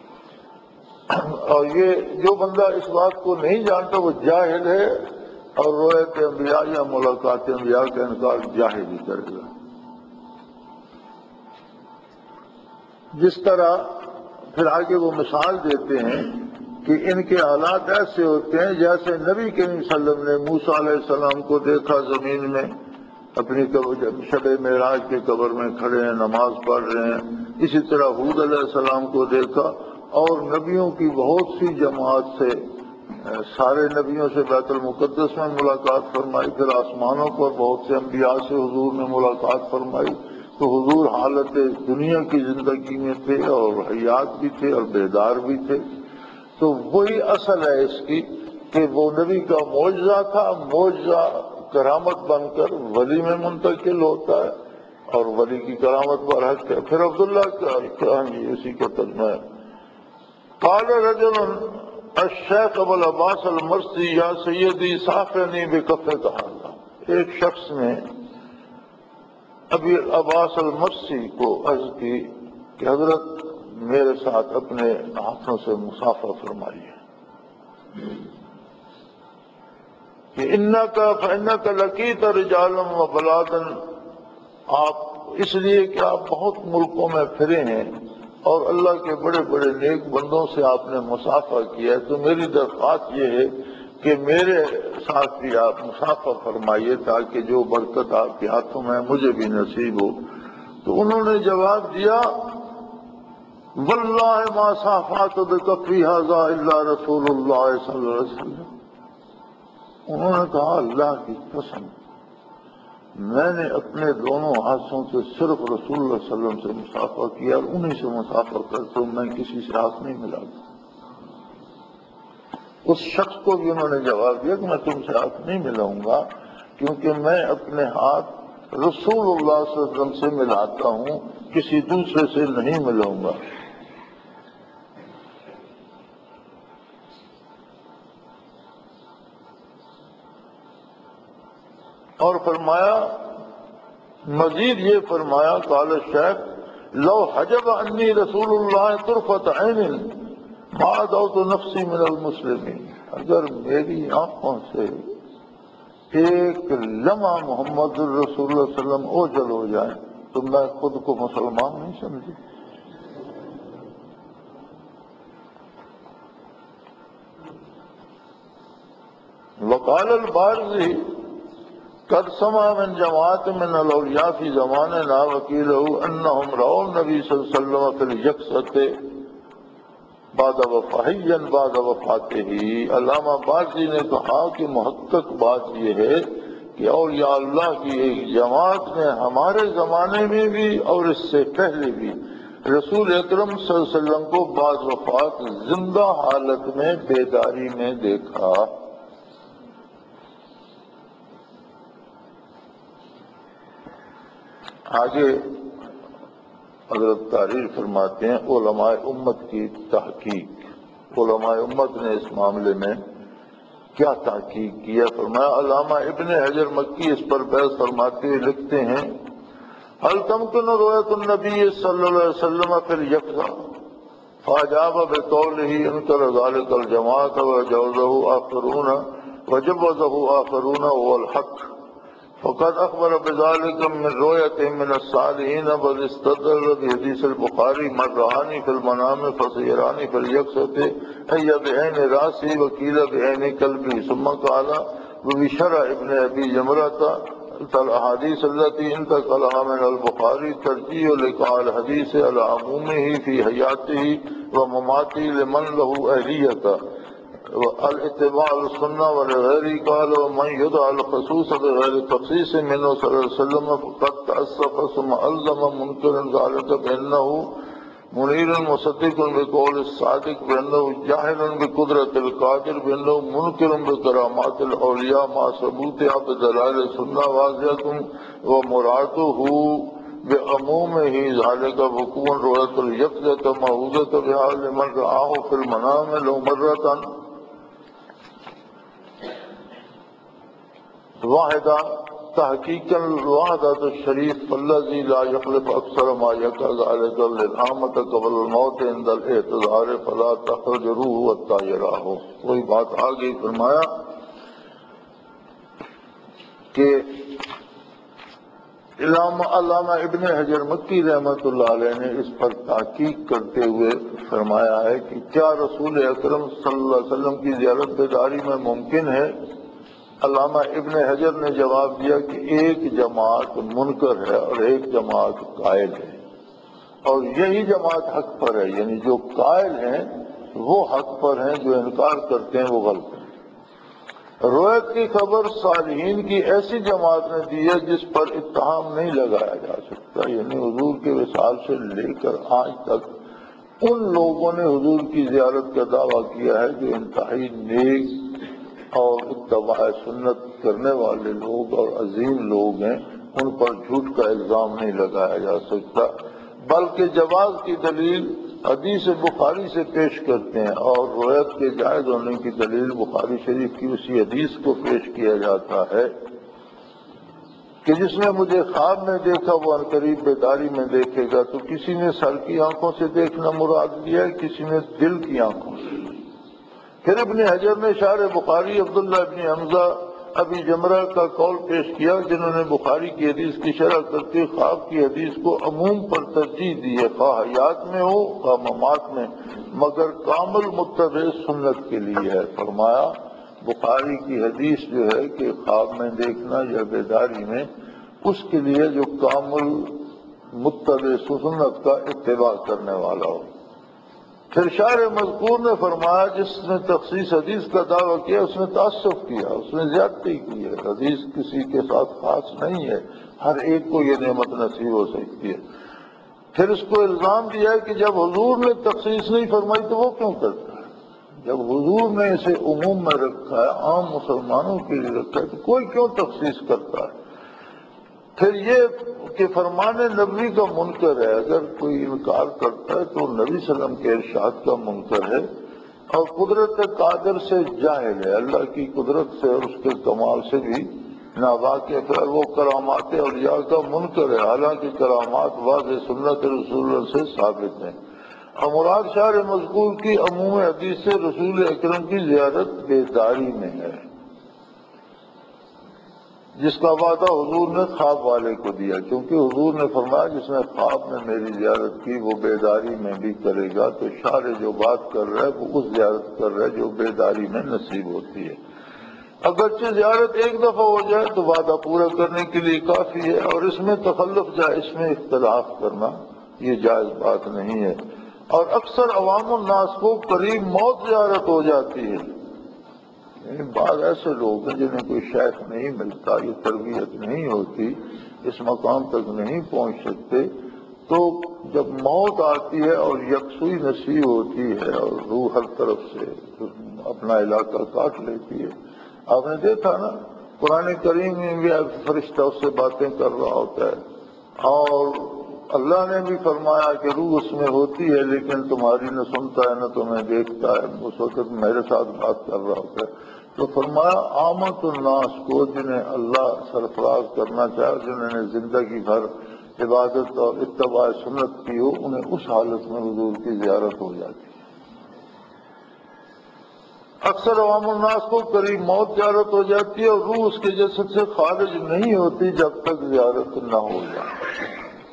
اور یہ جو بندہ اس بات کو نہیں جانتا وہ جاہل ہے، اور رؤیت انبیاء یا ملاقات انبیاء کا انکار جاہل ہی کرے گا۔ جس طرح پھر آگے وہ مثال دیتے ہیں کہ ان کے حالات ایسے ہوتے ہیں جیسے نبی کریم صلی اللہ علیہ وسلم نے موسیٰ علیہ السلام کو دیکھا زمین میں اپنی شب معراج کے قبر میں کھڑے ہیں، نماز پڑھ رہے ہیں، اسی طرح ہود علیہ السلام کو دیکھا، اور نبیوں کی بہت سی جماعت سے، سارے نبیوں سے بیت المقدس میں ملاقات فرمائی، پھر آسمانوں پر بہت سے انبیاء سے حضور نے ملاقات فرمائی، تو حضور حالت دنیا کی زندگی میں تھے اور حیات بھی تھے اور بیدار بھی تھے۔ تو وہی اصل ہے اس کی کہ وہ نبی کا معجزہ تھا، معجزہ کرامت بن کر ولی میں منتقل ہوتا ہے، اور ولی کی کرامت پر حق ہے۔ پھر عبداللہ کا کہانی اسی کا ترجمہ ہے۔ قال رجل الشیخ ابو العباس المرسی یا سیدی صافنی بکفک ھذا، ایک شخص نے ابی عباس المرسی کو عرض کی کہ حضرت میرے ساتھ اپنے ہاتھوں سے مسافہ فرمائیے، کہ انک فانک لقیت رجالا وبلادا، آپ اس لیے کہ آپ بہت ملکوں میں پھرے ہیں اور اللہ کے بڑے بڑے نیک بندوں سے آپ نے مسافہ کیا ہے، تو میری درخواست یہ ہے کہ میرے ساتھ بھی آپ مسافہ فرمائیے تاکہ جو برکت آپ کے ہاتھوں میں مجھے بھی نصیب ہو۔ تو انہوں نے جواب دیا واللہ ما صافحت بکفی ھذا الا رسول اللہ صلی اللہ علیہ وسلم، انہوں نے کہا اللہ کی قسم میں نے اپنے دونوں ہاتھوں سے صرف رسول اللہ صلی اللہ علیہ وسلم سے مسافہ کیا، اور انہی سے مسافہ کرتا ہوں، میں کسی سے ہاتھ نہیں ملا۔ اس شخص کو بھی انہوں نے جواب دیا کہ میں تم سے ہاتھ نہیں ملاؤں گا، کیونکہ میں اپنے ہاتھ رسول اللہ صلی اللہ علیہ وسلم سے ملاتا ہوں، کسی دوسرے سے نہیں ملاؤں گا۔ اور فرمایا مزید یہ فرمایا قال الشیخ لو حجب انی رسول اللہ طرفت عین ما دعوت نفسی من المسلمین، اگر میری آنکھوں سے ایک لمحہ محمد رسول اللہ صلی اللہ علیہ وسلم اوجھل ہو جائے تو میں خود کو مسلمان نہیں سمجھی۔ وقال البارزی قد سمع من جماعت من الاولیاء فی زماننا وقیلہ انہم رأوا النبی صلی اللہ علیہ وسلم فی الیقظۃ بعد وفاہین بعد وفاتے ہی۔ علامہ باجی نے کہا کہ محقق بات یہ ہے کہ اولیاء اللہ کی ایک جماعت نے ہمارے زمانے میں بھی اور اس سے پہلے بھی رسول اکرم صلی اللہ علیہ وسلم کو بعد وفات زندہ حالت میں بیداری میں دیکھا۔ آگے حضرت تحریر فرماتے ہیں علماء امت کی تحقیق۔ علماء امت نے اس معاملے میں کیا تحقیق کیا؟ فرمایا علامہ ابن حجر مکی اس پر بحث فرماتے ہوئے لکھتے ہیں هل تمكن رؤية النبي صلى الله عليه وسلم في اليقظة فأجاب بقوله انكر ذلك الجماعة وجوزه آخرون وجوزه آخرون هو الحق فقد أخبر بذلك من رؤية من الصالحين بل استدل بحديث البخاري من رآني في المنام فسيراني في اليقظة أي بعين رأسي وكيل بعين قلبي ثم قال وبشرع ابن أبي جمرة الحديث التي انتقلها من البخاري ترجيح لقاء الحديث على عمومه في حياته ومماته لمن له أهلية الاتباع السنة ولغيره قال ومن يدعى الخصوص بغير تخصيص منه صلى الله عليه وسلم فقد تأسف ثم ألزم منكر ذلك بأنه منير مصدق بقول الصادق بأنه جاهل بقدرة القادر بأنه منكر بكرامات الأولياء مع ثبوتها بدلائل السنة واضحة ومراده بعمومه ذلك وقوع رؤية اليقظة موجودة بها لمن رآه في المنام لو مرة واحدہ تحقیقاً الوحدۃ الشریف الذی لا یخلف اکثر ما یقع ذلک الامامۃ قبل الموت عند الاعتذار فلا تخرجوه حتی یراہ۔ وہی بات آگے فرمایا کہ علامہ علامہ ابن حجر مکی رحمۃ اللہ علیہ نے اس پر تحقیق کرتے ہوئے فرمایا ہے کہ کیا رسول اکرم صلی اللہ علیہ وسلم کی زیارت بیداری میں ممکن ہے؟ علامہ ابن حجر نے جواب دیا کہ ایک جماعت منکر ہے اور ایک جماعت قائل ہے، اور یہی جماعت حق پر ہے، یعنی جو قائل ہیں وہ حق پر ہیں، جو انکار کرتے ہیں وہ غلط ہیں۔ روایت کی خبر صالحین کی ایسی جماعت نے دی ہے جس پر اتہام نہیں لگایا جا سکتا، یعنی حضور کے وصال سے لے کر آج تک ان لوگوں نے حضور کی زیارت کا دعویٰ کیا ہے جو انتہائی نیک اور اتباع سنت کرنے والے لوگ اور عظیم لوگ ہیں، ان پر جھوٹ کا الزام نہیں لگایا جا سکتا، بلکہ جواز کی دلیل حدیث بخاری سے پیش کرتے ہیں، اور روایت کے جائز ہونے کی دلیل بخاری شریف کی اسی حدیث کو پیش کیا جاتا ہے کہ جس نے مجھے خواب میں دیکھا وہ عنقریب بیداری میں دیکھے گا۔ تو کسی نے سر کی آنکھوں سے دیکھنا مراد لیا ہے، کسی نے دل کی آنکھوں سے۔ پھر ابن حجر نے شارح بخاری عبداللہ ابن حمزہ ابی جمرہ کا قول پیش کیا جنہوں نے بخاری کی حدیث کی شرح کرتے خواب کی حدیث کو عموم پر ترجیح دی ہے، خواہ حیات میں ہو خواہ ممات میں، مگر کامل متبع سنت کے لیے ہے۔ فرمایا بخاری کی حدیث جو ہے کہ خواب میں دیکھنا یا بیداری میں، اس کے لیے جو کامل متبع سنت کا اتباع کرنے والا ہو۔ پھر شارح مذکور نے فرمایا جس نے تخصیص حدیث کا دعویٰ کیا اس نے تعصب کیا، اس نے زیادتی کی ہے، حدیث کسی کے ساتھ خاص نہیں ہے، ہر ایک کو یہ نعمت نصیب ہو سکتی ہے۔ پھر اس کو الزام دیا ہے کہ جب حضور نے تخصیص نہیں فرمائی تو وہ کیوں کرتا ہے؟ جب حضور نے اسے عموم میں رکھا ہے، عام مسلمانوں کے لیے رکھا ہے، تو کوئی کیوں تخصیص کرتا ہے؟ پھر یہ کہ فرمان نبوی کا منکر ہے، اگر کوئی انکار کرتا ہے تو نبی صلی اللہ علیہ وسلم کے ارشاد کا منکر ہے، اور قدرت قادر سے جاہل ہے، اللہ کی قدرت سے اور اس کے کمال سے بھی ناواقف ہے، وہ کرامات اولیاء کا منکر ہے، حالانکہ کرامات واضح سنت رسول اللہ سے ثابت ہیں۔ اور مراد شارح مذکور کی عموم حدیث سے رسول اکرم کی زیارت بیداری میں ہے، جس کا وعدہ حضور نے خواب والے کو دیا، کیونکہ حضور نے فرمایا جس نے خواب میں میری زیارت کی وہ بیداری میں بھی کرے گا، تو شارح جو بات کر رہا ہے وہ اس زیارت کر رہا ہے جو بیداری میں نصیب ہوتی ہے۔ اگرچہ زیارت ایک دفعہ ہو جائے تو وعدہ پورا کرنے کے لیے کافی ہے، اور اس میں تخلف جائے، اس میں اختلاف کرنا یہ جائز بات نہیں ہے۔ اور اکثر عوام الناس کو قریب موت زیارت ہو جاتی ہے. یعنی بعض ایسے لوگ ہیں جنہیں کوئی شیخ نہیں ملتا، یہ تربیت نہیں ہوتی، اس مقام تک نہیں پہنچ سکتے، تو جب موت آتی ہے اور یکسوئی نصیب ہوتی ہے اور روح ہر طرف سے اپنا علاقہ کاٹ لیتی ہے. آپ نے دیکھا نا قرآن کریم میں بھی فرشتہ اس سے باتیں کر رہا ہوتا ہے، اور اللہ نے بھی فرمایا کہ روح اس میں ہوتی ہے لیکن تمہاری نہ سنتا ہے نہ تمہیں دیکھتا ہے، اس وقت میرے ساتھ بات کر رہا ہوتا ہے. تو فرمایا عامت الناس کو جنہیں اللہ سرفراز کرنا چاہے، جنہوں نے زندگی بھر عبادت اور اتباع سنت کی ہو، انہیں اس حالت میں حضور کی زیارت ہو جاتی ہے. اکثر عوام الناس کو قریب موت زیارت ہو جاتی ہے اور روح اس کے جسد سے خارج نہیں ہوتی جب تک زیارت نہ ہو جائے.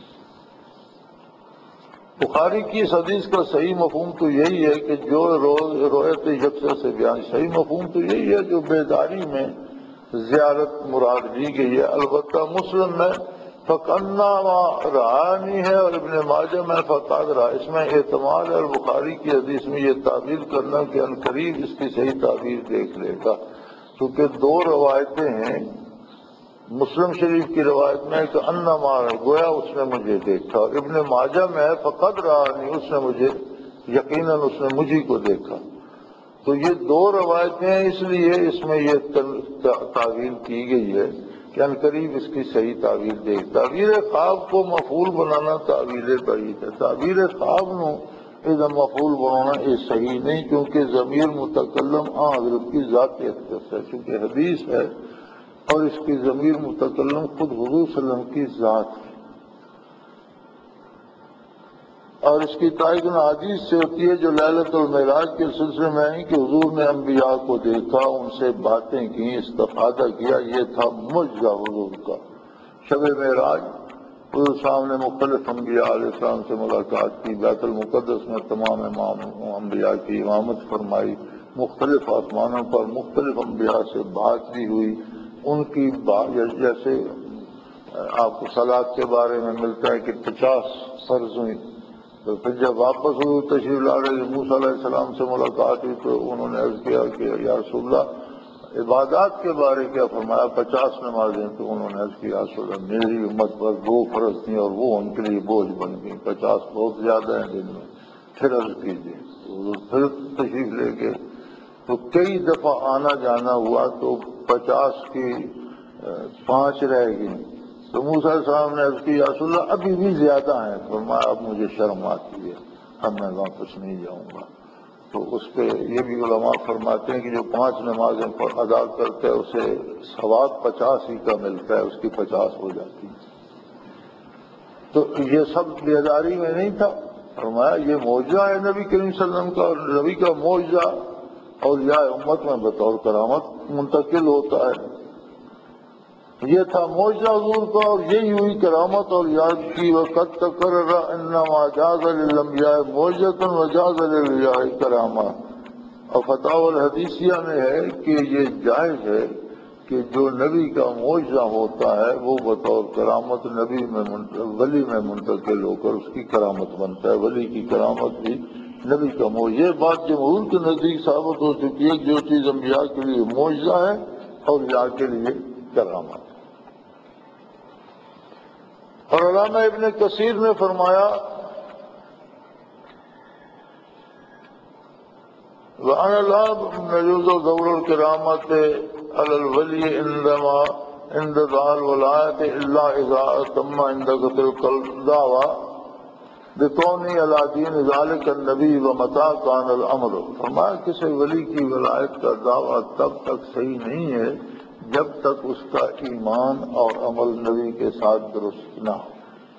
بخاری کی اس حدیث کا صحیح مفہوم تو یہی ہے کہ جو روایت یکسر سے بیان، صحیح مفہوم تو یہی ہے جو بیداری میں زیارت مراد لی گئی ہے. البتہ مسلم میں فقنا رعانی ہے اور ابن ماجہ میں فقاد رہا، اس میں احتمال ہے. اور بخاری کی حدیث میں یہ تعبیر کرنا کہ ان قریب اس کی صحیح تعبیر دیکھ لے گا، کیونکہ دو روایتیں ہیں. مسلم شریف کی روایت میں کہ ان مار گویا اس نے مجھے دیکھا، اور ابن ماجہ میں ہے فقد رعانی، اس نے مجھے یقیناً اس نے مجھے کو دیکھا. تو یہ دو روایتیں ہیں، اس لیے اس میں یہ تعویل کی گئی ہے کہ ان قریب اس کی صحیح تعویل دیکھ. تعبیر خواب کو مفعول بنانا تعویل بعید ہے. تعبیر خواب نو ادھر مفعول بنانا یہ صحیح نہیں، کیونکہ ضمیر متکلم آن حضرت کی ذات اختص ہے، چونکہ حدیث ہے اور اس کی ضمیر متکلم خود حضور صلی اللہ علیہ وسلم کی ذات ہے. اور اس کی تائید حدیث سے ہوتی ہے جو لیلۃ المعراج کے سلسلے میں ہے کہ حضور نے انبیاء کو دیکھا، ان سے باتیں کی، استفادہ کیا. یہ تھا معجزہ حضور کا. شب معراج حضور صاحب نے مختلف انبیاء علیہ السلام سے ملاقات کی، بیت المقدس میں تمام امام انبیاء کی امامت فرمائی، مختلف آسمانوں پر مختلف انبیاء سے بات بھی ہوئی. ان کی بات جیسے آپ کو صلاۃ کے بارے میں ملتا ہے کہ پچاس فرض ہوئی. تو پھر جب واپس حضور تشریف لا رہے موسیٰ علیہ السلام سے ملاقات ہوئی تو انہوں نے عرض کیا کہ یا رسول اللہ عبادات کے بارے کیا فرمایا؟ پچاس نمازیں. تو انہوں نے عرض کیا یا رسول اللہ میری امت پر دو فرض تھیں اور وہ ان کے لیے بوجھ بن گئی، پچاس بہت زیادہ ہیں دن میں. پھر عرض کیجیے. پھر تشریف لے کے تو کئی دفعہ آنا جانا ہوا تو پچاس کی پانچ رہ گئی. تو موسیٰ علیہ السلام نے عرض کی یا رسول اللہ ابھی بھی زیادہ ہیں. فرمایا اب مجھے شرم آتی ہے، اب میں واپس نہیں جاؤں گا. تو اس پہ یہ بھی علماء فرماتے ہیں کہ جو پانچ نمازیں پر ادا کرتے ہیں اسے ثواب پچاس ہی کا ملتا ہے، اس کی پچاس ہو جاتی ہے. تو یہ سب بیداری میں نہیں تھا. فرمایا یہ معجزہ ہے نبی کریم صلی اللہ علیہ وسلم کا، اور نبی کا معجزہ اولیاء امت میں بطور کرامت منتقل ہوتا ہے. یہ تھا معجزہ حضور کا اور یہی ہوئی کرامت اور یاد کی. وقت تقرر انما جاز للانبیاء معجزۃ وجاز للاولیاء کرامہ. اور فتاوی الحدیثیہ میں ہے کہ یہ جائز ہے کہ جو نبی کا معجزہ ہوتا ہے وہ بطور کرامت نبی میں ولی میں منتقل ہو کر اس کی کرامت بنتا ہے. ولی کی کرامت بھی نبی کا معجزہ. یہ بات جمہور کے نزدیک ثابت ہو چکی ہے کہ جو چیز انبیاء کے لیے معجزہ ہے اولیاء کے لیے کرامت. اور علامہ ابن کثیر نے فرمایا وَأَنَا لَا يَجُوزُ ظَهُورُ الْكَرَامَةِ عَلَى الْوَلِيِّ عِنْدَمَا عِنْدَ ذَا الْوَلَایَةِ إِلَّا إِذَا أَتَمَّ عِنْدَ تِلْكَ الدَّعْوَىٰ بِكَوْنِهِ عَلَىٰ دِينِ ذَلِكَ النَّبِيِّ وَمَتَىٰ كَانَ الْأَمْرُ. فرمایا کسی ولی کی ولایت کا دعویٰ تب تک صحیح نہیں ہے جب تک اس کا ایمان اور عمل نبی کے ساتھ درست نہ ہو.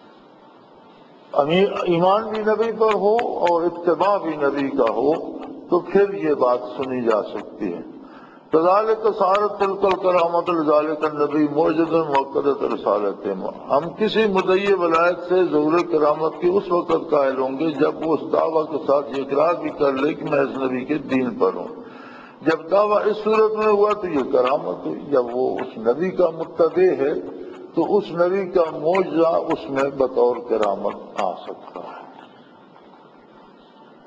ایمان بھی نبی پر ہو اور اتباع بھی نبی کا ہو تو پھر یہ بات سنی جا سکتی ہے. كذلك صارت تلك الكرامة لذلك النبي معجزة مؤكدة رسالته. ہم کسی مدعی ولایت سے ظہور کرامت کی اس وقت قائل ہوں گے جب وہ اس دعویٰ کے ساتھ یہ اقرار بھی کر لے کہ میں اس نبی کے دین پر ہوں. جب دعویٰ اس صورت میں ہوا تو یہ کرامت ہوئی. جب وہ اس نبی کا متبع ہے تو اس نبی کا معجزہ اس میں بطور کرامت آ سکتا ہے.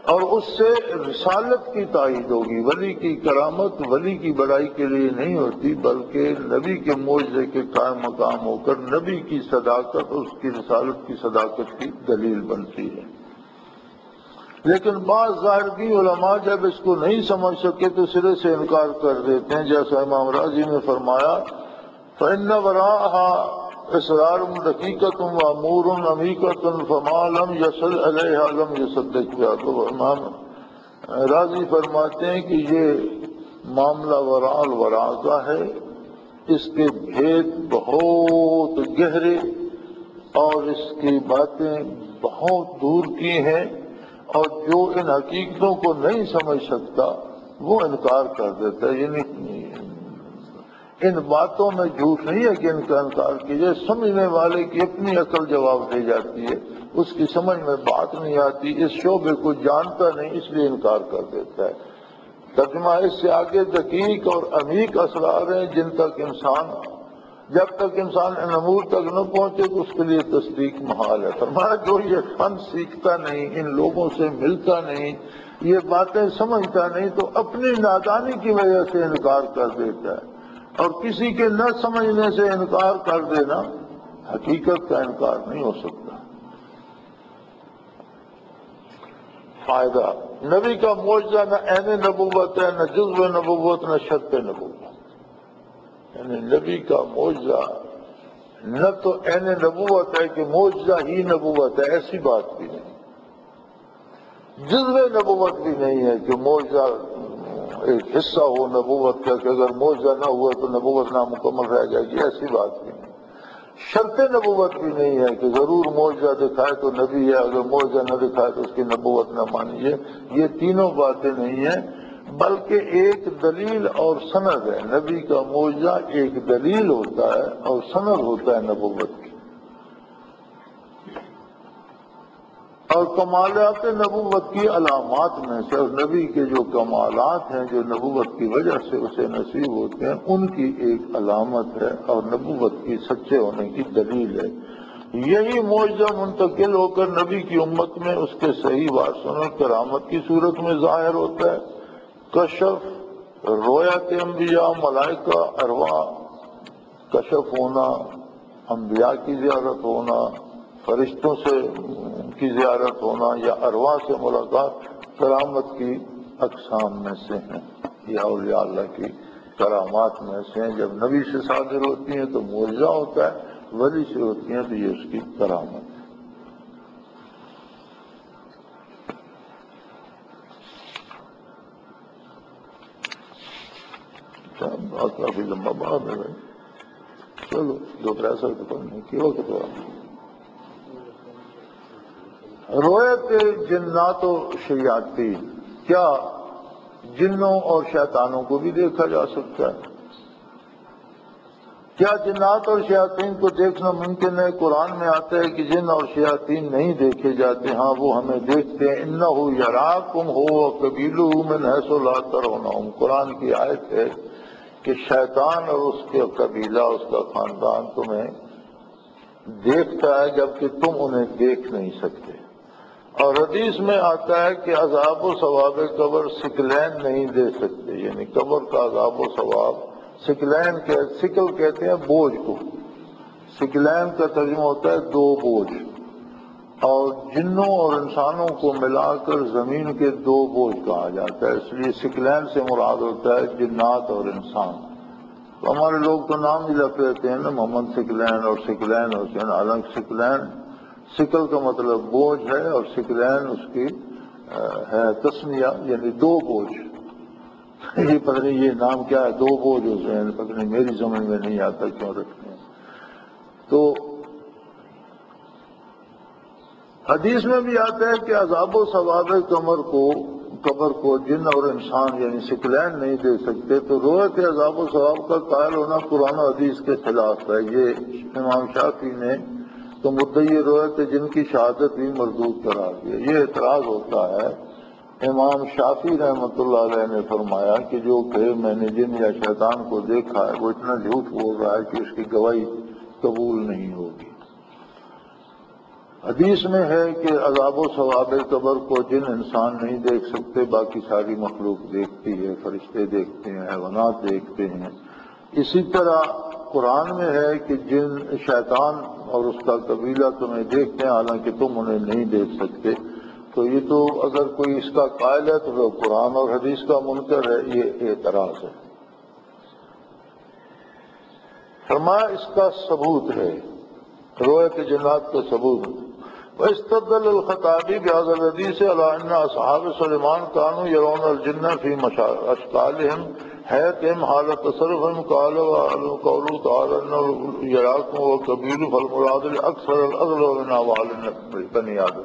اور اس سے رسالت کی تائید ہوگی۔ ولی کی کرامت ولی کی بڑائی کے لیے نہیں ہوتی، بلکہ نبی کے معجزے کے قائم مقام ہو کر نبی کی صداقت، اس کی رسالت کی صداقت کی دلیل بنتی ہے۔ لیکن بعض ظاہری علماء جب اس کو نہیں سمجھ سکے تو سرے سے انکار کر دیتے ہیں، جیسا امام راضی نے فرمایا فَإِنَّ وَرَاءَهَا إِسْرَارٌ دَقِيقَةٌ وَأُمُورٌ عَمِيقَةٌ فَمَا لَمْ يَصِلْ إِلَيْهَا لَمْ يُصَدَّقْ بِهَا۔ تو امام راضی فرماتے ہیں کہ یہ معاملہ وراء الوراء کا ہے، اس کے بھید بہت گہرے اور اس کی باتیں بہت دور کی ہیں، اور جو ان حقیقتوں کو نہیں سمجھ سکتا وہ انکار کر دیتا ہے۔ یعنی ان باتوں میں جھوٹ نہیں ہے کہ ان کا انکار کیجیے، سمجھنے والے کی اپنی عقل جواب دے جاتی ہے، اس کی سمجھ میں بات نہیں آتی، اس شعبے کو جانتا نہیں، اس لیے انکار کر دیتا ہے۔ ترجمہ اس سے آگے دقیق اور عمیق اسرار ہیں جن تک انسان جب تک انسان ان امور تک نہ پہنچے تو اس کے لیے تصدیق محال ہے۔ فرمایا جو یہ فن سیکھتا نہیں، ان لوگوں سے ملتا نہیں، یہ باتیں سمجھتا نہیں، تو اپنی نادانی کی وجہ سے انکار کر دیتا ہے، اور کسی کے نہ سمجھنے سے انکار کر دینا حقیقت کا انکار نہیں ہو سکتا۔ فائدہ، نبی کا معجزہ نہ عین نبوت ہے، نہ جزو نبوت، نہ شرط نبوت۔ یعنی نبی کا معجزہ نہ تو عین نبوت ہے کہ معجزہ ہی نبوت ہے، ایسی بات بھی نہیں۔ جزو نبوت بھی نہیں ہے کہ معجزہ ایک حصہ ہو نبوت کا، کہ اگر معجزہ نہ ہوا تو نبوت نامکمل رہ جائے گی، ایسی بات بھی نہیں۔ شرط نبوت بھی نہیں ہے کہ ضرور معجزہ دکھائے تو نبی ہے، اگر معجزہ نہ دکھائے تو اس کی نبوت نہ مانیے، یہ تینوں باتیں نہیں ہیں، بلکہ ایک دلیل اور سند ہے۔ نبی کا معجزہ ایک دلیل ہوتا ہے اور سند ہوتا ہے نبوت کی۔ اور کمالات نبوت کی علامات میں سے، اور نبی کے جو کمالات ہیں جو نبوت کی وجہ سے اسے نصیب ہوتے ہیں، ان کی ایک علامت ہے اور نبوت کی سچے ہونے کی دلیل ہے۔ یہی معجزہ منتقل ہو کر نبی کی امت میں اس کے صحیح وارثوں اور کرامت کی صورت میں ظاہر ہوتا ہے۔ کشف، رویت انبیاء، ملائکہ، ارواح، کشف ہونا، انبیاء کی زیارت ہونا، فرشتوں سے کی زیارت ہونا، یا ارواح سے ملاقات کرامت کی اقسام میں سے ہیں، یا اولیاء اللہ کی کرامات میں سے ہیں۔ جب نبی سے صادر ہوتی ہیں تو معجزہ ہوتا ہے، ولی سے ہوتی ہیں تو یہ اس کی کرامت ہے۔ بات کافی لمبا بات ہے بھائی، چلو دو تر سال تو نہیں کی ہو کہ رویت جنات و شیاطین، کیا جنوں اور شیطانوں کو بھی دیکھا جا سکتا ہے؟ کیا جنات اور شیاطین کو دیکھنا ممکن ہے؟ قرآن میں آتا ہے کہ جن اور شیاطین نہیں دیکھے جاتے، ہاں وہ ہمیں دیکھتے ہیں۔ انہ یراکم ہو قبیلہ من حیث لا ترونہم، قرآن کی آیت ہے کہ شیطان اور اس کے قبیلہ، اس کا خاندان تمہیں دیکھتا ہے جبکہ تم انہیں دیکھ نہیں سکتے۔ اور حدیث میں آتا ہے کہ عذاب و ثواب قبر ثقلین نہیں دے سکتے، یعنی قبر کا عذاب و ثواب ثقلین کے ثقل کہتے ہیں بوجھ کو، ثقلین کا ترجمہ ہوتا ہے دو بوجھ، اور جنوں اور انسانوں کو ملا کر زمین کے دو بوجھ کہا جاتا ہے، اس لیے ثقلین سے مراد ہوتا ہے جنات اور انسان۔ تو ہمارے لوگ تو نام ہی لگ لیتے ہیں نا، محمد ثقلین اور ثقلین حسین، حالانکہ ثقلین ثقل کا مطلب بوجھ ہے، اور ثقلین اس کی ہے تسمیہ، یعنی دو بوجھ۔ یہ پتہ نہیں یہ نام کیا ہے، دو بوجھ حسین، پتہ نہیں میری سمجھ میں نہیں آتا کیوں رکھتے ہیں۔ تو حدیث میں بھی آتا ہے کہ عذاب و ثواب قبر کو قبر کو جن اور انسان یعنی ثقلین نہیں دے سکتے، تو رویت عذاب و ثواب کا قائل ہونا قرآن و حدیث کے خلاف ہے۔ یہ امام شافعی نے تو مدعی رویت جن کی شہادت بھی مردود قرار دیا۔ یہ اعتراض ہوتا ہے، امام شافعی رحمۃ اللہ علیہ نے فرمایا کہ جو کہ میں نے جن یا شیطان کو دیکھا ہے وہ اتنا جھوٹ بول رہا ہے کہ اس کی گواہی قبول نہیں ہوگی۔ حدیث میں ہے کہ عذاب و ثواب قبر کو جن انسان نہیں دیکھ سکتے، باقی ساری مخلوق دیکھتی ہے، فرشتے دیکھتے ہیں، حیوانات دیکھتے ہیں۔ اسی طرح قرآن میں ہے کہ جن شیطان اور اس کا قبیلہ تمہیں دیکھتے ہیں حالانکہ تم انہیں نہیں دیکھ سکتے۔ تو یہ تو اگر کوئی اس کا قائل ہے تو وہ قرآن اور حدیث کا منکر ہے، یہ اعتراض ہے۔ فرمایا اس کا ثبوت ہے، رؤیت جنات کا ثبوت۔ وَاسْتَدَّلَ الْخَطَابِي بِهَذَا الْحَدِيثِ عَلَىٰ أَنَّ أَصْحَابَ سُلَيْمَانَ كَانُوا يَرَوْنَ الْجِنَّ فِي أَشْكَالِهِمْ حَيَاتِهِمْ حَالَ تَصَرُّفِهِمْ قَالَ وَقَوْلُهُ تَعَالَىٰ إِنَّهُ يَرَاكُمْ هُوَ وَقَبِيلُهُ فَالْمُرَادُ الْأَكْثَرُ الْأَغْلَبُ مِنْ أَحْوَالِ بَنِي آدَمَ۔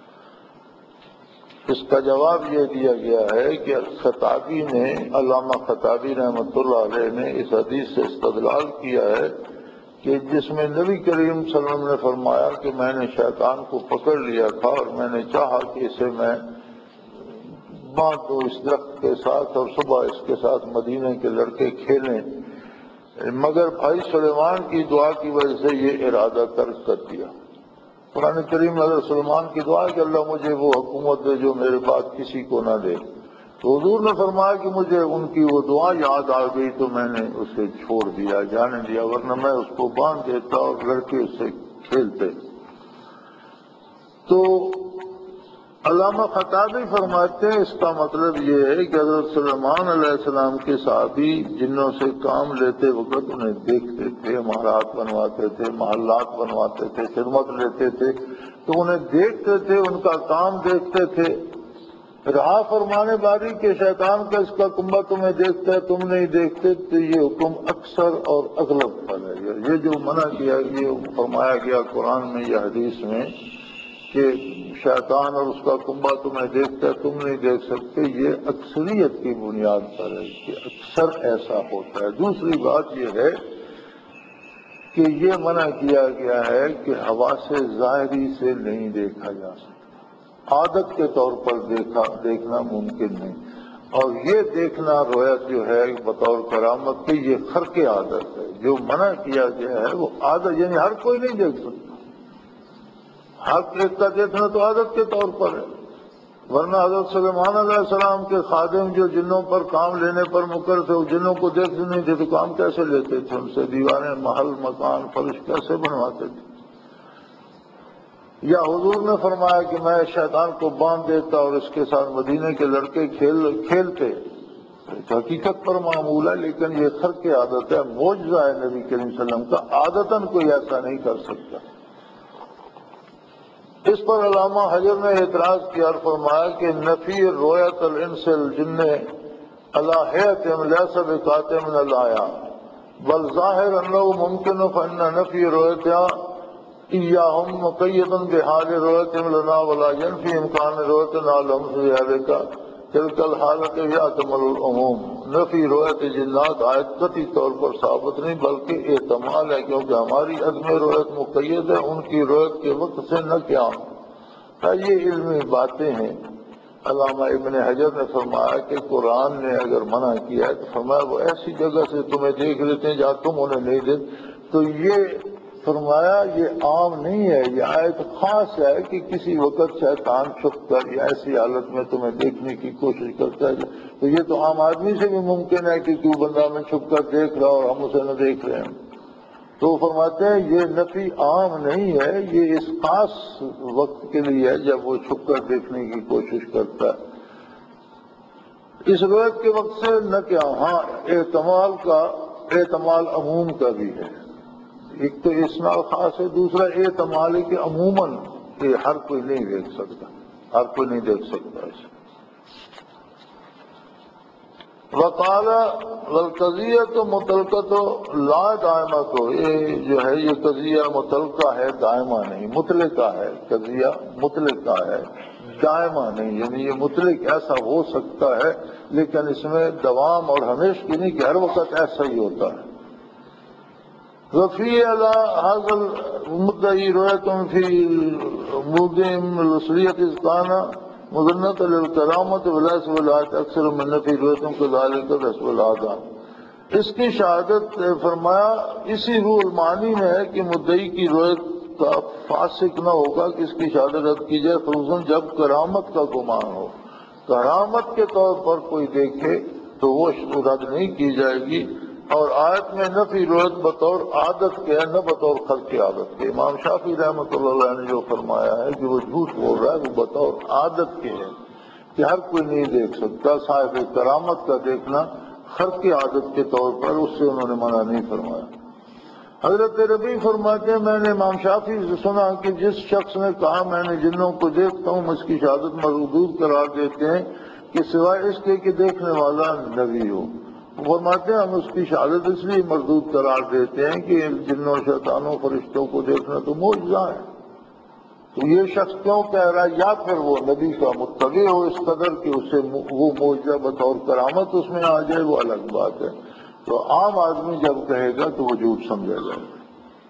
اس کا جواب یہ دیا گیا ہے کہ خطابی نے، علامہ خطابی رحمۃ اللہ علیہ نے اس حدیث سے استدلال کیا ہے کہ جس میں نبی کریم صلی اللہ علیہ وسلم نے فرمایا کہ میں نے شیطان کو پکڑ لیا تھا اور میں نے چاہا کہ اسے میں باندھ دوں اس درخت کے ساتھ اور صبح اس کے ساتھ مدینے کے لڑکے کھیلیں، مگر بھائی سلیمان کی دعا کی وجہ سے یہ ارادہ ترک کر دیا۔ قرآن کریم میں حضرت سلیمان کی دعا کہ اللہ مجھے وہ حکومت دے جو میرے بعد کسی کو نہ دے، تو حضور نے فرمایا کہ مجھے ان کی وہ دعا یاد آ گئی تو میں نے اسے چھوڑ دیا، جانے دیا، ورنہ میں اس کو باندھ دیتا اور لڑکے اس سے کھیلتے۔ تو علامہ خطابی فرماتے ہیں اس کا مطلب یہ ہے کہ حضرت سلیمان علیہ السلام کے صحابی جنوں سے کام لیتے وقت انہیں دیکھتے تھے، مہارات بنواتے تھے، محلات بنواتے تھے، خدمت لیتے تھے، تو انہیں دیکھتے تھے، ان کا کام دیکھتے تھے۔ رہا فرمانے باری کہ شیطان کا اس کا کنبہ تمہیں دیکھتا ہے تم نہیں دیکھتے، تو یہ حکم اکثر اور اغلب پر ہے۔ یہ جو منع کیا، یہ فرمایا گیا قرآن میں یا حدیث میں کہ شیطان اور اس کا کنبہ تمہیں دیکھتا ہے تم نہیں دیکھ سکتے، یہ اکثریت کی بنیاد پر ہے کہ اکثر ایسا ہوتا ہے۔ دوسری بات یہ ہے کہ یہ منع کیا گیا ہے کہ حواس ظاہری سے نہیں دیکھا جا سکتا، عادت کے طور پر دیکھا دیکھنا ممکن نہیں، اور یہ دیکھنا رویت جو ہے بطور کرامت کی یہ خرق عادت ہے۔ جو منع کیا گیا ہے وہ عادت، یعنی ہر کوئی نہیں دیکھ سکتا، ہر ایک کا دیکھنا تو عادت کے طور پر ہے، ورنہ حضرت سلیمان علیہ السلام کے خادم جو جنوں پر کام لینے پر مقرر تھے وہ جنوں کو دیکھتے نہیں تھے تو کام کیسے لیتے تھے؟ ان سے دیواریں، محل، مکان، فرش کیسے بنواتے تھے؟ یا حضور نے فرمایا کہ میں شیطان کو باندھ دیتا اور اس کے ساتھ مدینے کے لڑکے کھیل کھیلتے، حقیقت پر معمول ہے، لیکن یہ خرق عادت ہے، معجزہ ہے نبی کریم صلی اللہ علیہ وسلم کا، عادتاً کوئی ایسا نہیں کر سکتا۔ اس پر علامہ حجر نے اعتراض کیا اور فرمایا کہ نفی رؤیت الانس الجن علی حیاتہم لیس بقاطع من الآیا بل ظاہر انہ ممکن فإن نفی رؤیتہا ایاہم مقید بحال رؤیتہم لنا ولا ینفی امکان رؤیتنا لہم فی ذلک تلک الحالت یحتمل العموم۔ نفی رؤیت جنات آیت قطعی طور پر ثابت نہیں بلکہ احتمال ہے، کیونکہ ہماری عدم رؤیت مقید ہے ان کی رؤیت کے وقت سے نہ کیا۔ یہ علمی باتیں ہیں۔ علامہ ابن حجر نے فرمایا کہ قرآن نے اگر منع کیا ہے تو فرمایا وہ ایسی جگہ سے تمہیں دیکھ لیتے ہیں جہاں تم انہیں نہیں دیکھ، تو یہ فرمایا یہ عام نہیں ہے، یہ آیت خاص ہے کہ کسی وقت شیطان چھپ کر یا ایسی حالت میں تمہیں دیکھنے کی کوشش کرتا ہے، تو یہ تو عام آدمی سے بھی ممکن ہے کہ کوئی بندہ میں چھپ کر دیکھ رہا اور ہم اسے نہ دیکھ رہے ہیں۔ تو فرماتے ہیں یہ نفی عام نہیں ہے، یہ اس خاص وقت کے لیے ہے جب وہ چھپ کر دیکھنے کی کوشش کرتا ہے۔ اس روایت کے وقت سے نہ کیا، ہاں احتمال کا احتمال عموم کا بھی ہے، ایک تو اسنا خاص ہے، دوسرا احتمال ہے کہ عموماً یہ ہر کوئی نہیں دیکھ سکتا، ہر کوئی نہیں دیکھ سکتا اسے۔ وقال والقضیۃ مطلقۃ لا دائمۃ، یہ جو ہے یہ قضیہ مطلقہ ہے، دائمہ نہیں، مطلقہ ہے، قضیہ مطلقہ ہے، دائمہ نہیں، یعنی یہ مطلق ایسا ہو سکتا ہے لیکن اس میں دوام اور ہمیشہ کی نہیں کہ ہر وقت ایسا ہی ہوتا ہے۔ وفی علی هذا المدعی رؤیۃ فی موضع الوصلیۃ اذ کان مظنۃ للکرامۃ ولیس ولایت اکثر من نفی رؤیۃ کذلک رسول اللہ۔ اس کی شہادت فرمایا اسی روح المعانی میں ہے کہ مدعی کی رؤیت کا فاسق نہ ہوگا کہ اس کی شہادت رد کی جائے، خصوصاً جب کرامت کا گمان ہو۔ کرامت کے طور پر کوئی دیکھے تو وہ رد نہیں کی جائے گی۔ اور آیت میں نفی روایت بطور عادت کے ہے، نہ بطور خلق کی عادت کے۔ امام شافعی رحمۃ اللہ علیہ نے جو فرمایا ہے کہ وہ جھوٹ بول رہا ہے وہ بطور عادت کے ہے کہ ہر کوئی نہیں دیکھ سکتا۔ صاحب کرامت کا دیکھنا خلق کی عادت کے طور پر، اس سے انہوں نے منع نہیں فرمایا۔ حضرت ربیع فرماتے ہیں میں نے امام شافعی سے سنا کہ جس شخص نے کہا میں نے جنوں کو دیکھتا ہوں، اس کی شہادت مردود قرار دیتے ہیں کہ سوائے اس کے کہ دیکھنے والا نبی ہو۔ فرماتے ہیں ہم اس کی شہادت اس لیے مردود قرار دیتے ہیں کہ جنوں شیطانوں فرشتوں کو دیکھنا تو معجزہ ہے، تو یہ شخص کیوں کہہ رہا ہے؟ یا پھر وہ نبی کا متبع ہو اس قدر کہ اسے وہ معجزہ بطور کرامت اس میں آ جائے، وہ الگ بات ہے۔ تو عام آدمی جب کہے گا تو وہ جھوٹ سمجھا جائے گا۔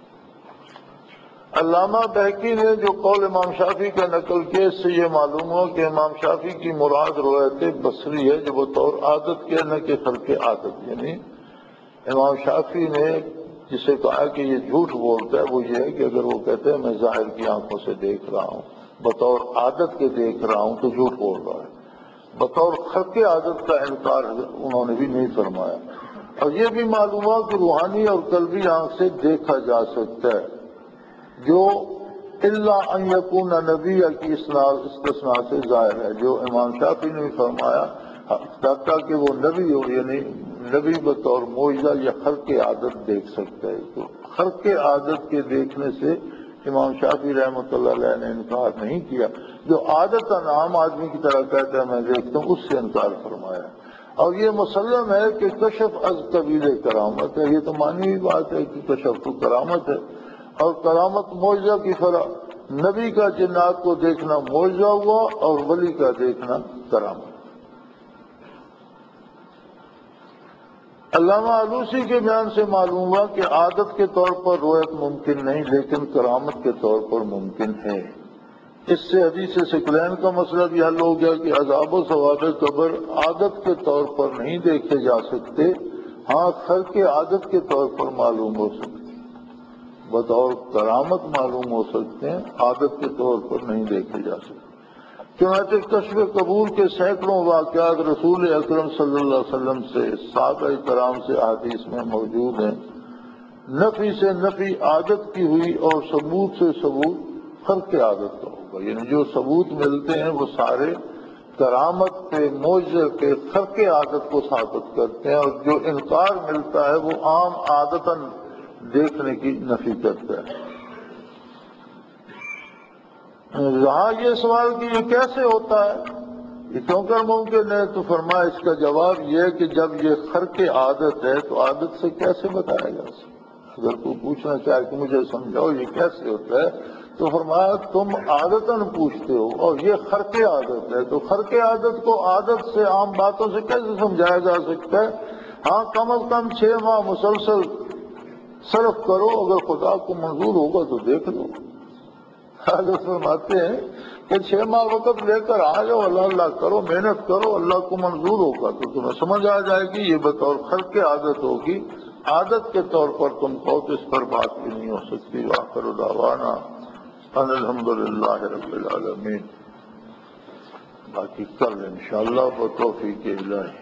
علامہ بہقی نے جو قول امام شافعی کا نقل کیا، اس سے یہ معلوم ہو کہ امام شافعی کی مراد روایت بصری ہے جو بطور عادت کے، نہ کہ خلق عادت۔ یعنی امام شافعی نے جسے کہا کہ یہ جھوٹ بولتا ہے وہ یہ ہے کہ اگر وہ کہتے ہیں میں ظاہر کی آنکھوں سے دیکھ رہا ہوں، بطور عادت کے دیکھ رہا ہوں، تو جھوٹ بول رہا ہے۔ بطور خلق عادت کا انکار انہوں نے بھی نہیں فرمایا۔ اور یہ بھی معلوم ہوا کہ روحانی اور قلبی آنکھ سے دیکھا جا سکتا ہے، جو اللہ ان یکون نبی کی استثناء سے ظاہر ہے، جو امام شافعی نے بھی فرمایا حتیٰ کہ وہ نبی ہو، یعنی نبی بطور معجزہ یا خلق عادت دیکھ سکتا ہے۔ تو خلق عادت کے دیکھنے سے امام شافعی رحمۃ اللہ علیہ نے انکار نہیں کیا۔ جو عادتاً عام آدمی کی طرح کہتا ہے میں دیکھتا ہوں، اس سے انکار فرمایا۔ اور یہ مسلم ہے کہ کشف از قبیل کرامت ہے، یہ تو مانی ہوئی بات ہے کہ کشف تو کرامت ہے، اور کرامت معجزہ کی طرح نبی کا جنات کو دیکھنا معجزہ ہوا اور ولی کا دیکھنا کرامت۔ علامہ آلوسی کے بیان سے معلوم ہوا کہ عادت کے طور پر رویت ممکن نہیں، لیکن کرامت کے طور پر ممکن ہے۔ اس سے حدیث ثقلین کا مسئلہ بھی حل ہو گیا کہ عذاب و ثواب قبر عادت کے طور پر نہیں دیکھے جا سکتے، ہاں خلق عادت کے طور پر معلوم ہو سکتے، بطور کرامت معلوم ہو سکتے ہیں، عادت کے طور پر نہیں دیکھے جا سکتے۔ چنانچہ کشف قبول کے سینکڑوں واقعات رسول اکرم صلی اللہ علیہ وسلم سے، صحابہ کرام سے حدیث میں موجود ہیں۔ نفی سے نفی عادت کی ہوئی اور ثبوت سے ثبوت خلق عادت کا ہوگا، یعنی جو ثبوت ملتے ہیں وہ سارے کرامت پہ، معجزے پہ، خلق عادت کو ثابت کرتے ہیں، اور جو انکار ملتا ہے وہ عام عادتاً دیکھنے کی نفی کرتا ہے۔ یہاں یہ سوال کہ یہ کیسے ہوتا ہے، یہ کیوں کر ممکن ہے، تو فرمایا اس کا جواب یہ ہے کہ جب یہ خرق عادت ہے تو عادت سے کیسے بتایا جا سکتا؟ اگر کوئی پوچھنا چاہے کہ مجھے سمجھاؤ یہ کیسے ہوتا ہے، تو فرمایا تم عادتاً پوچھتے ہو اور یہ خرق عادت ہے، تو خرق عادت کو عادت سے، عام باتوں سے کیسے سمجھایا جا سکتا ہے؟ ہاں کم از کم چھ ماہ مسلسل صرف کرو، اگر خدا کو منظور ہوگا تو دیکھ لو۔ حضرت فرماتے ہیں کہ چھ ماہ وقت لے کر آ جاؤ، اللہ اللہ کرو، محنت کرو، اللہ کو منظور ہوگا تو تمہیں سمجھ آ جائے گی۔ یہ بطور خلق عادت ہوگی، عادت کے طور پر تم کہو تو اس پر بات بھی نہیں ہو سکتی۔ وآخر دعوانا ان الحمدللہ رب العالمین۔ باقی کل انشاءاللہ بتوفیق الہی۔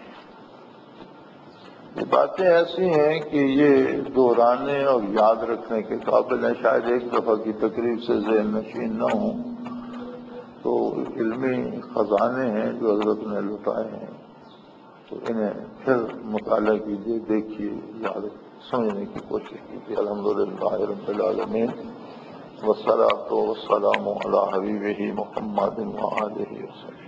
یہ باتیں ایسی ہیں کہ یہ دہرانے اور یاد رکھنے کے قابل ہیں، شاید ایک دفعہ کی تقریب سے ذہن نشین نہ ہوں، تو علمی خزانے ہیں جو حضرت نے لٹائے ہیں، تو انہیں پھر مطالعہ کیجیے، دیکھیے، یاد سمجھنے کی کوشش کیجیے۔ الحمدللہ رب العالمین، والصلاۃ والسلام علی حبیبہ محمد وآلہ وسلم۔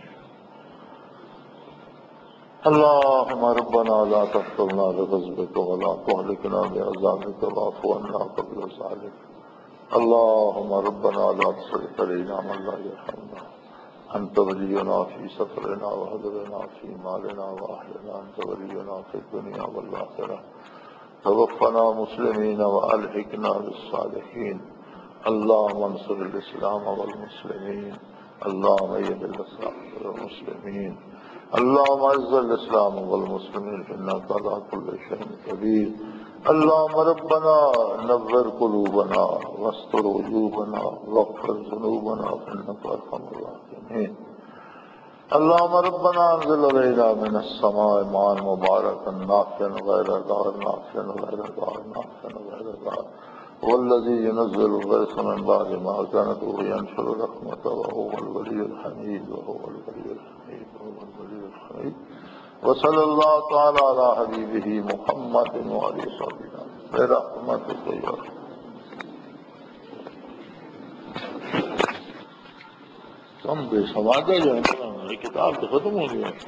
اللهم ربنا لا تحشرنا بغضبك ولا تهلكنا بعذابك واعف عنا قبل ذلك۔ اللهم ربنا لا تسلط علينا من لا يرحمنا، أنت ولينا في سفرنا وهدرنا في مالنا وأهلنا، أنت ولينا في الدنيا والآخرة، توفنا مسلمين وألحقنا بالصالحين۔ اللهم انصر الإسلام والمسلمين، اللهم أيد الإسلام والمسلمين، اللهم اعز الاسلام والمسلمين انك على كل شيء قدير۔ اللهم ربنا نور قلوبنا واستر عيوبنا واغفر ذنوبنا انك ارحم الراحمين. اللهم ربنا انزل علينا من السماء ماء مباركا نافعا غير ضار نافعا غير ضار نافعا غير ضار هو الذي ينزل الغيث من بعد ما كانت وينشر رحمته وهو الولي الحميد وهو الولي الحميد وهو الولي الحميد. وصلی اللہ تعالی علی حبیبہ محمد وعلی صحبہ برحمتک یا ہم بے سماجہ جو ہے نا، یہ کتاب تو ختم ہو گیا.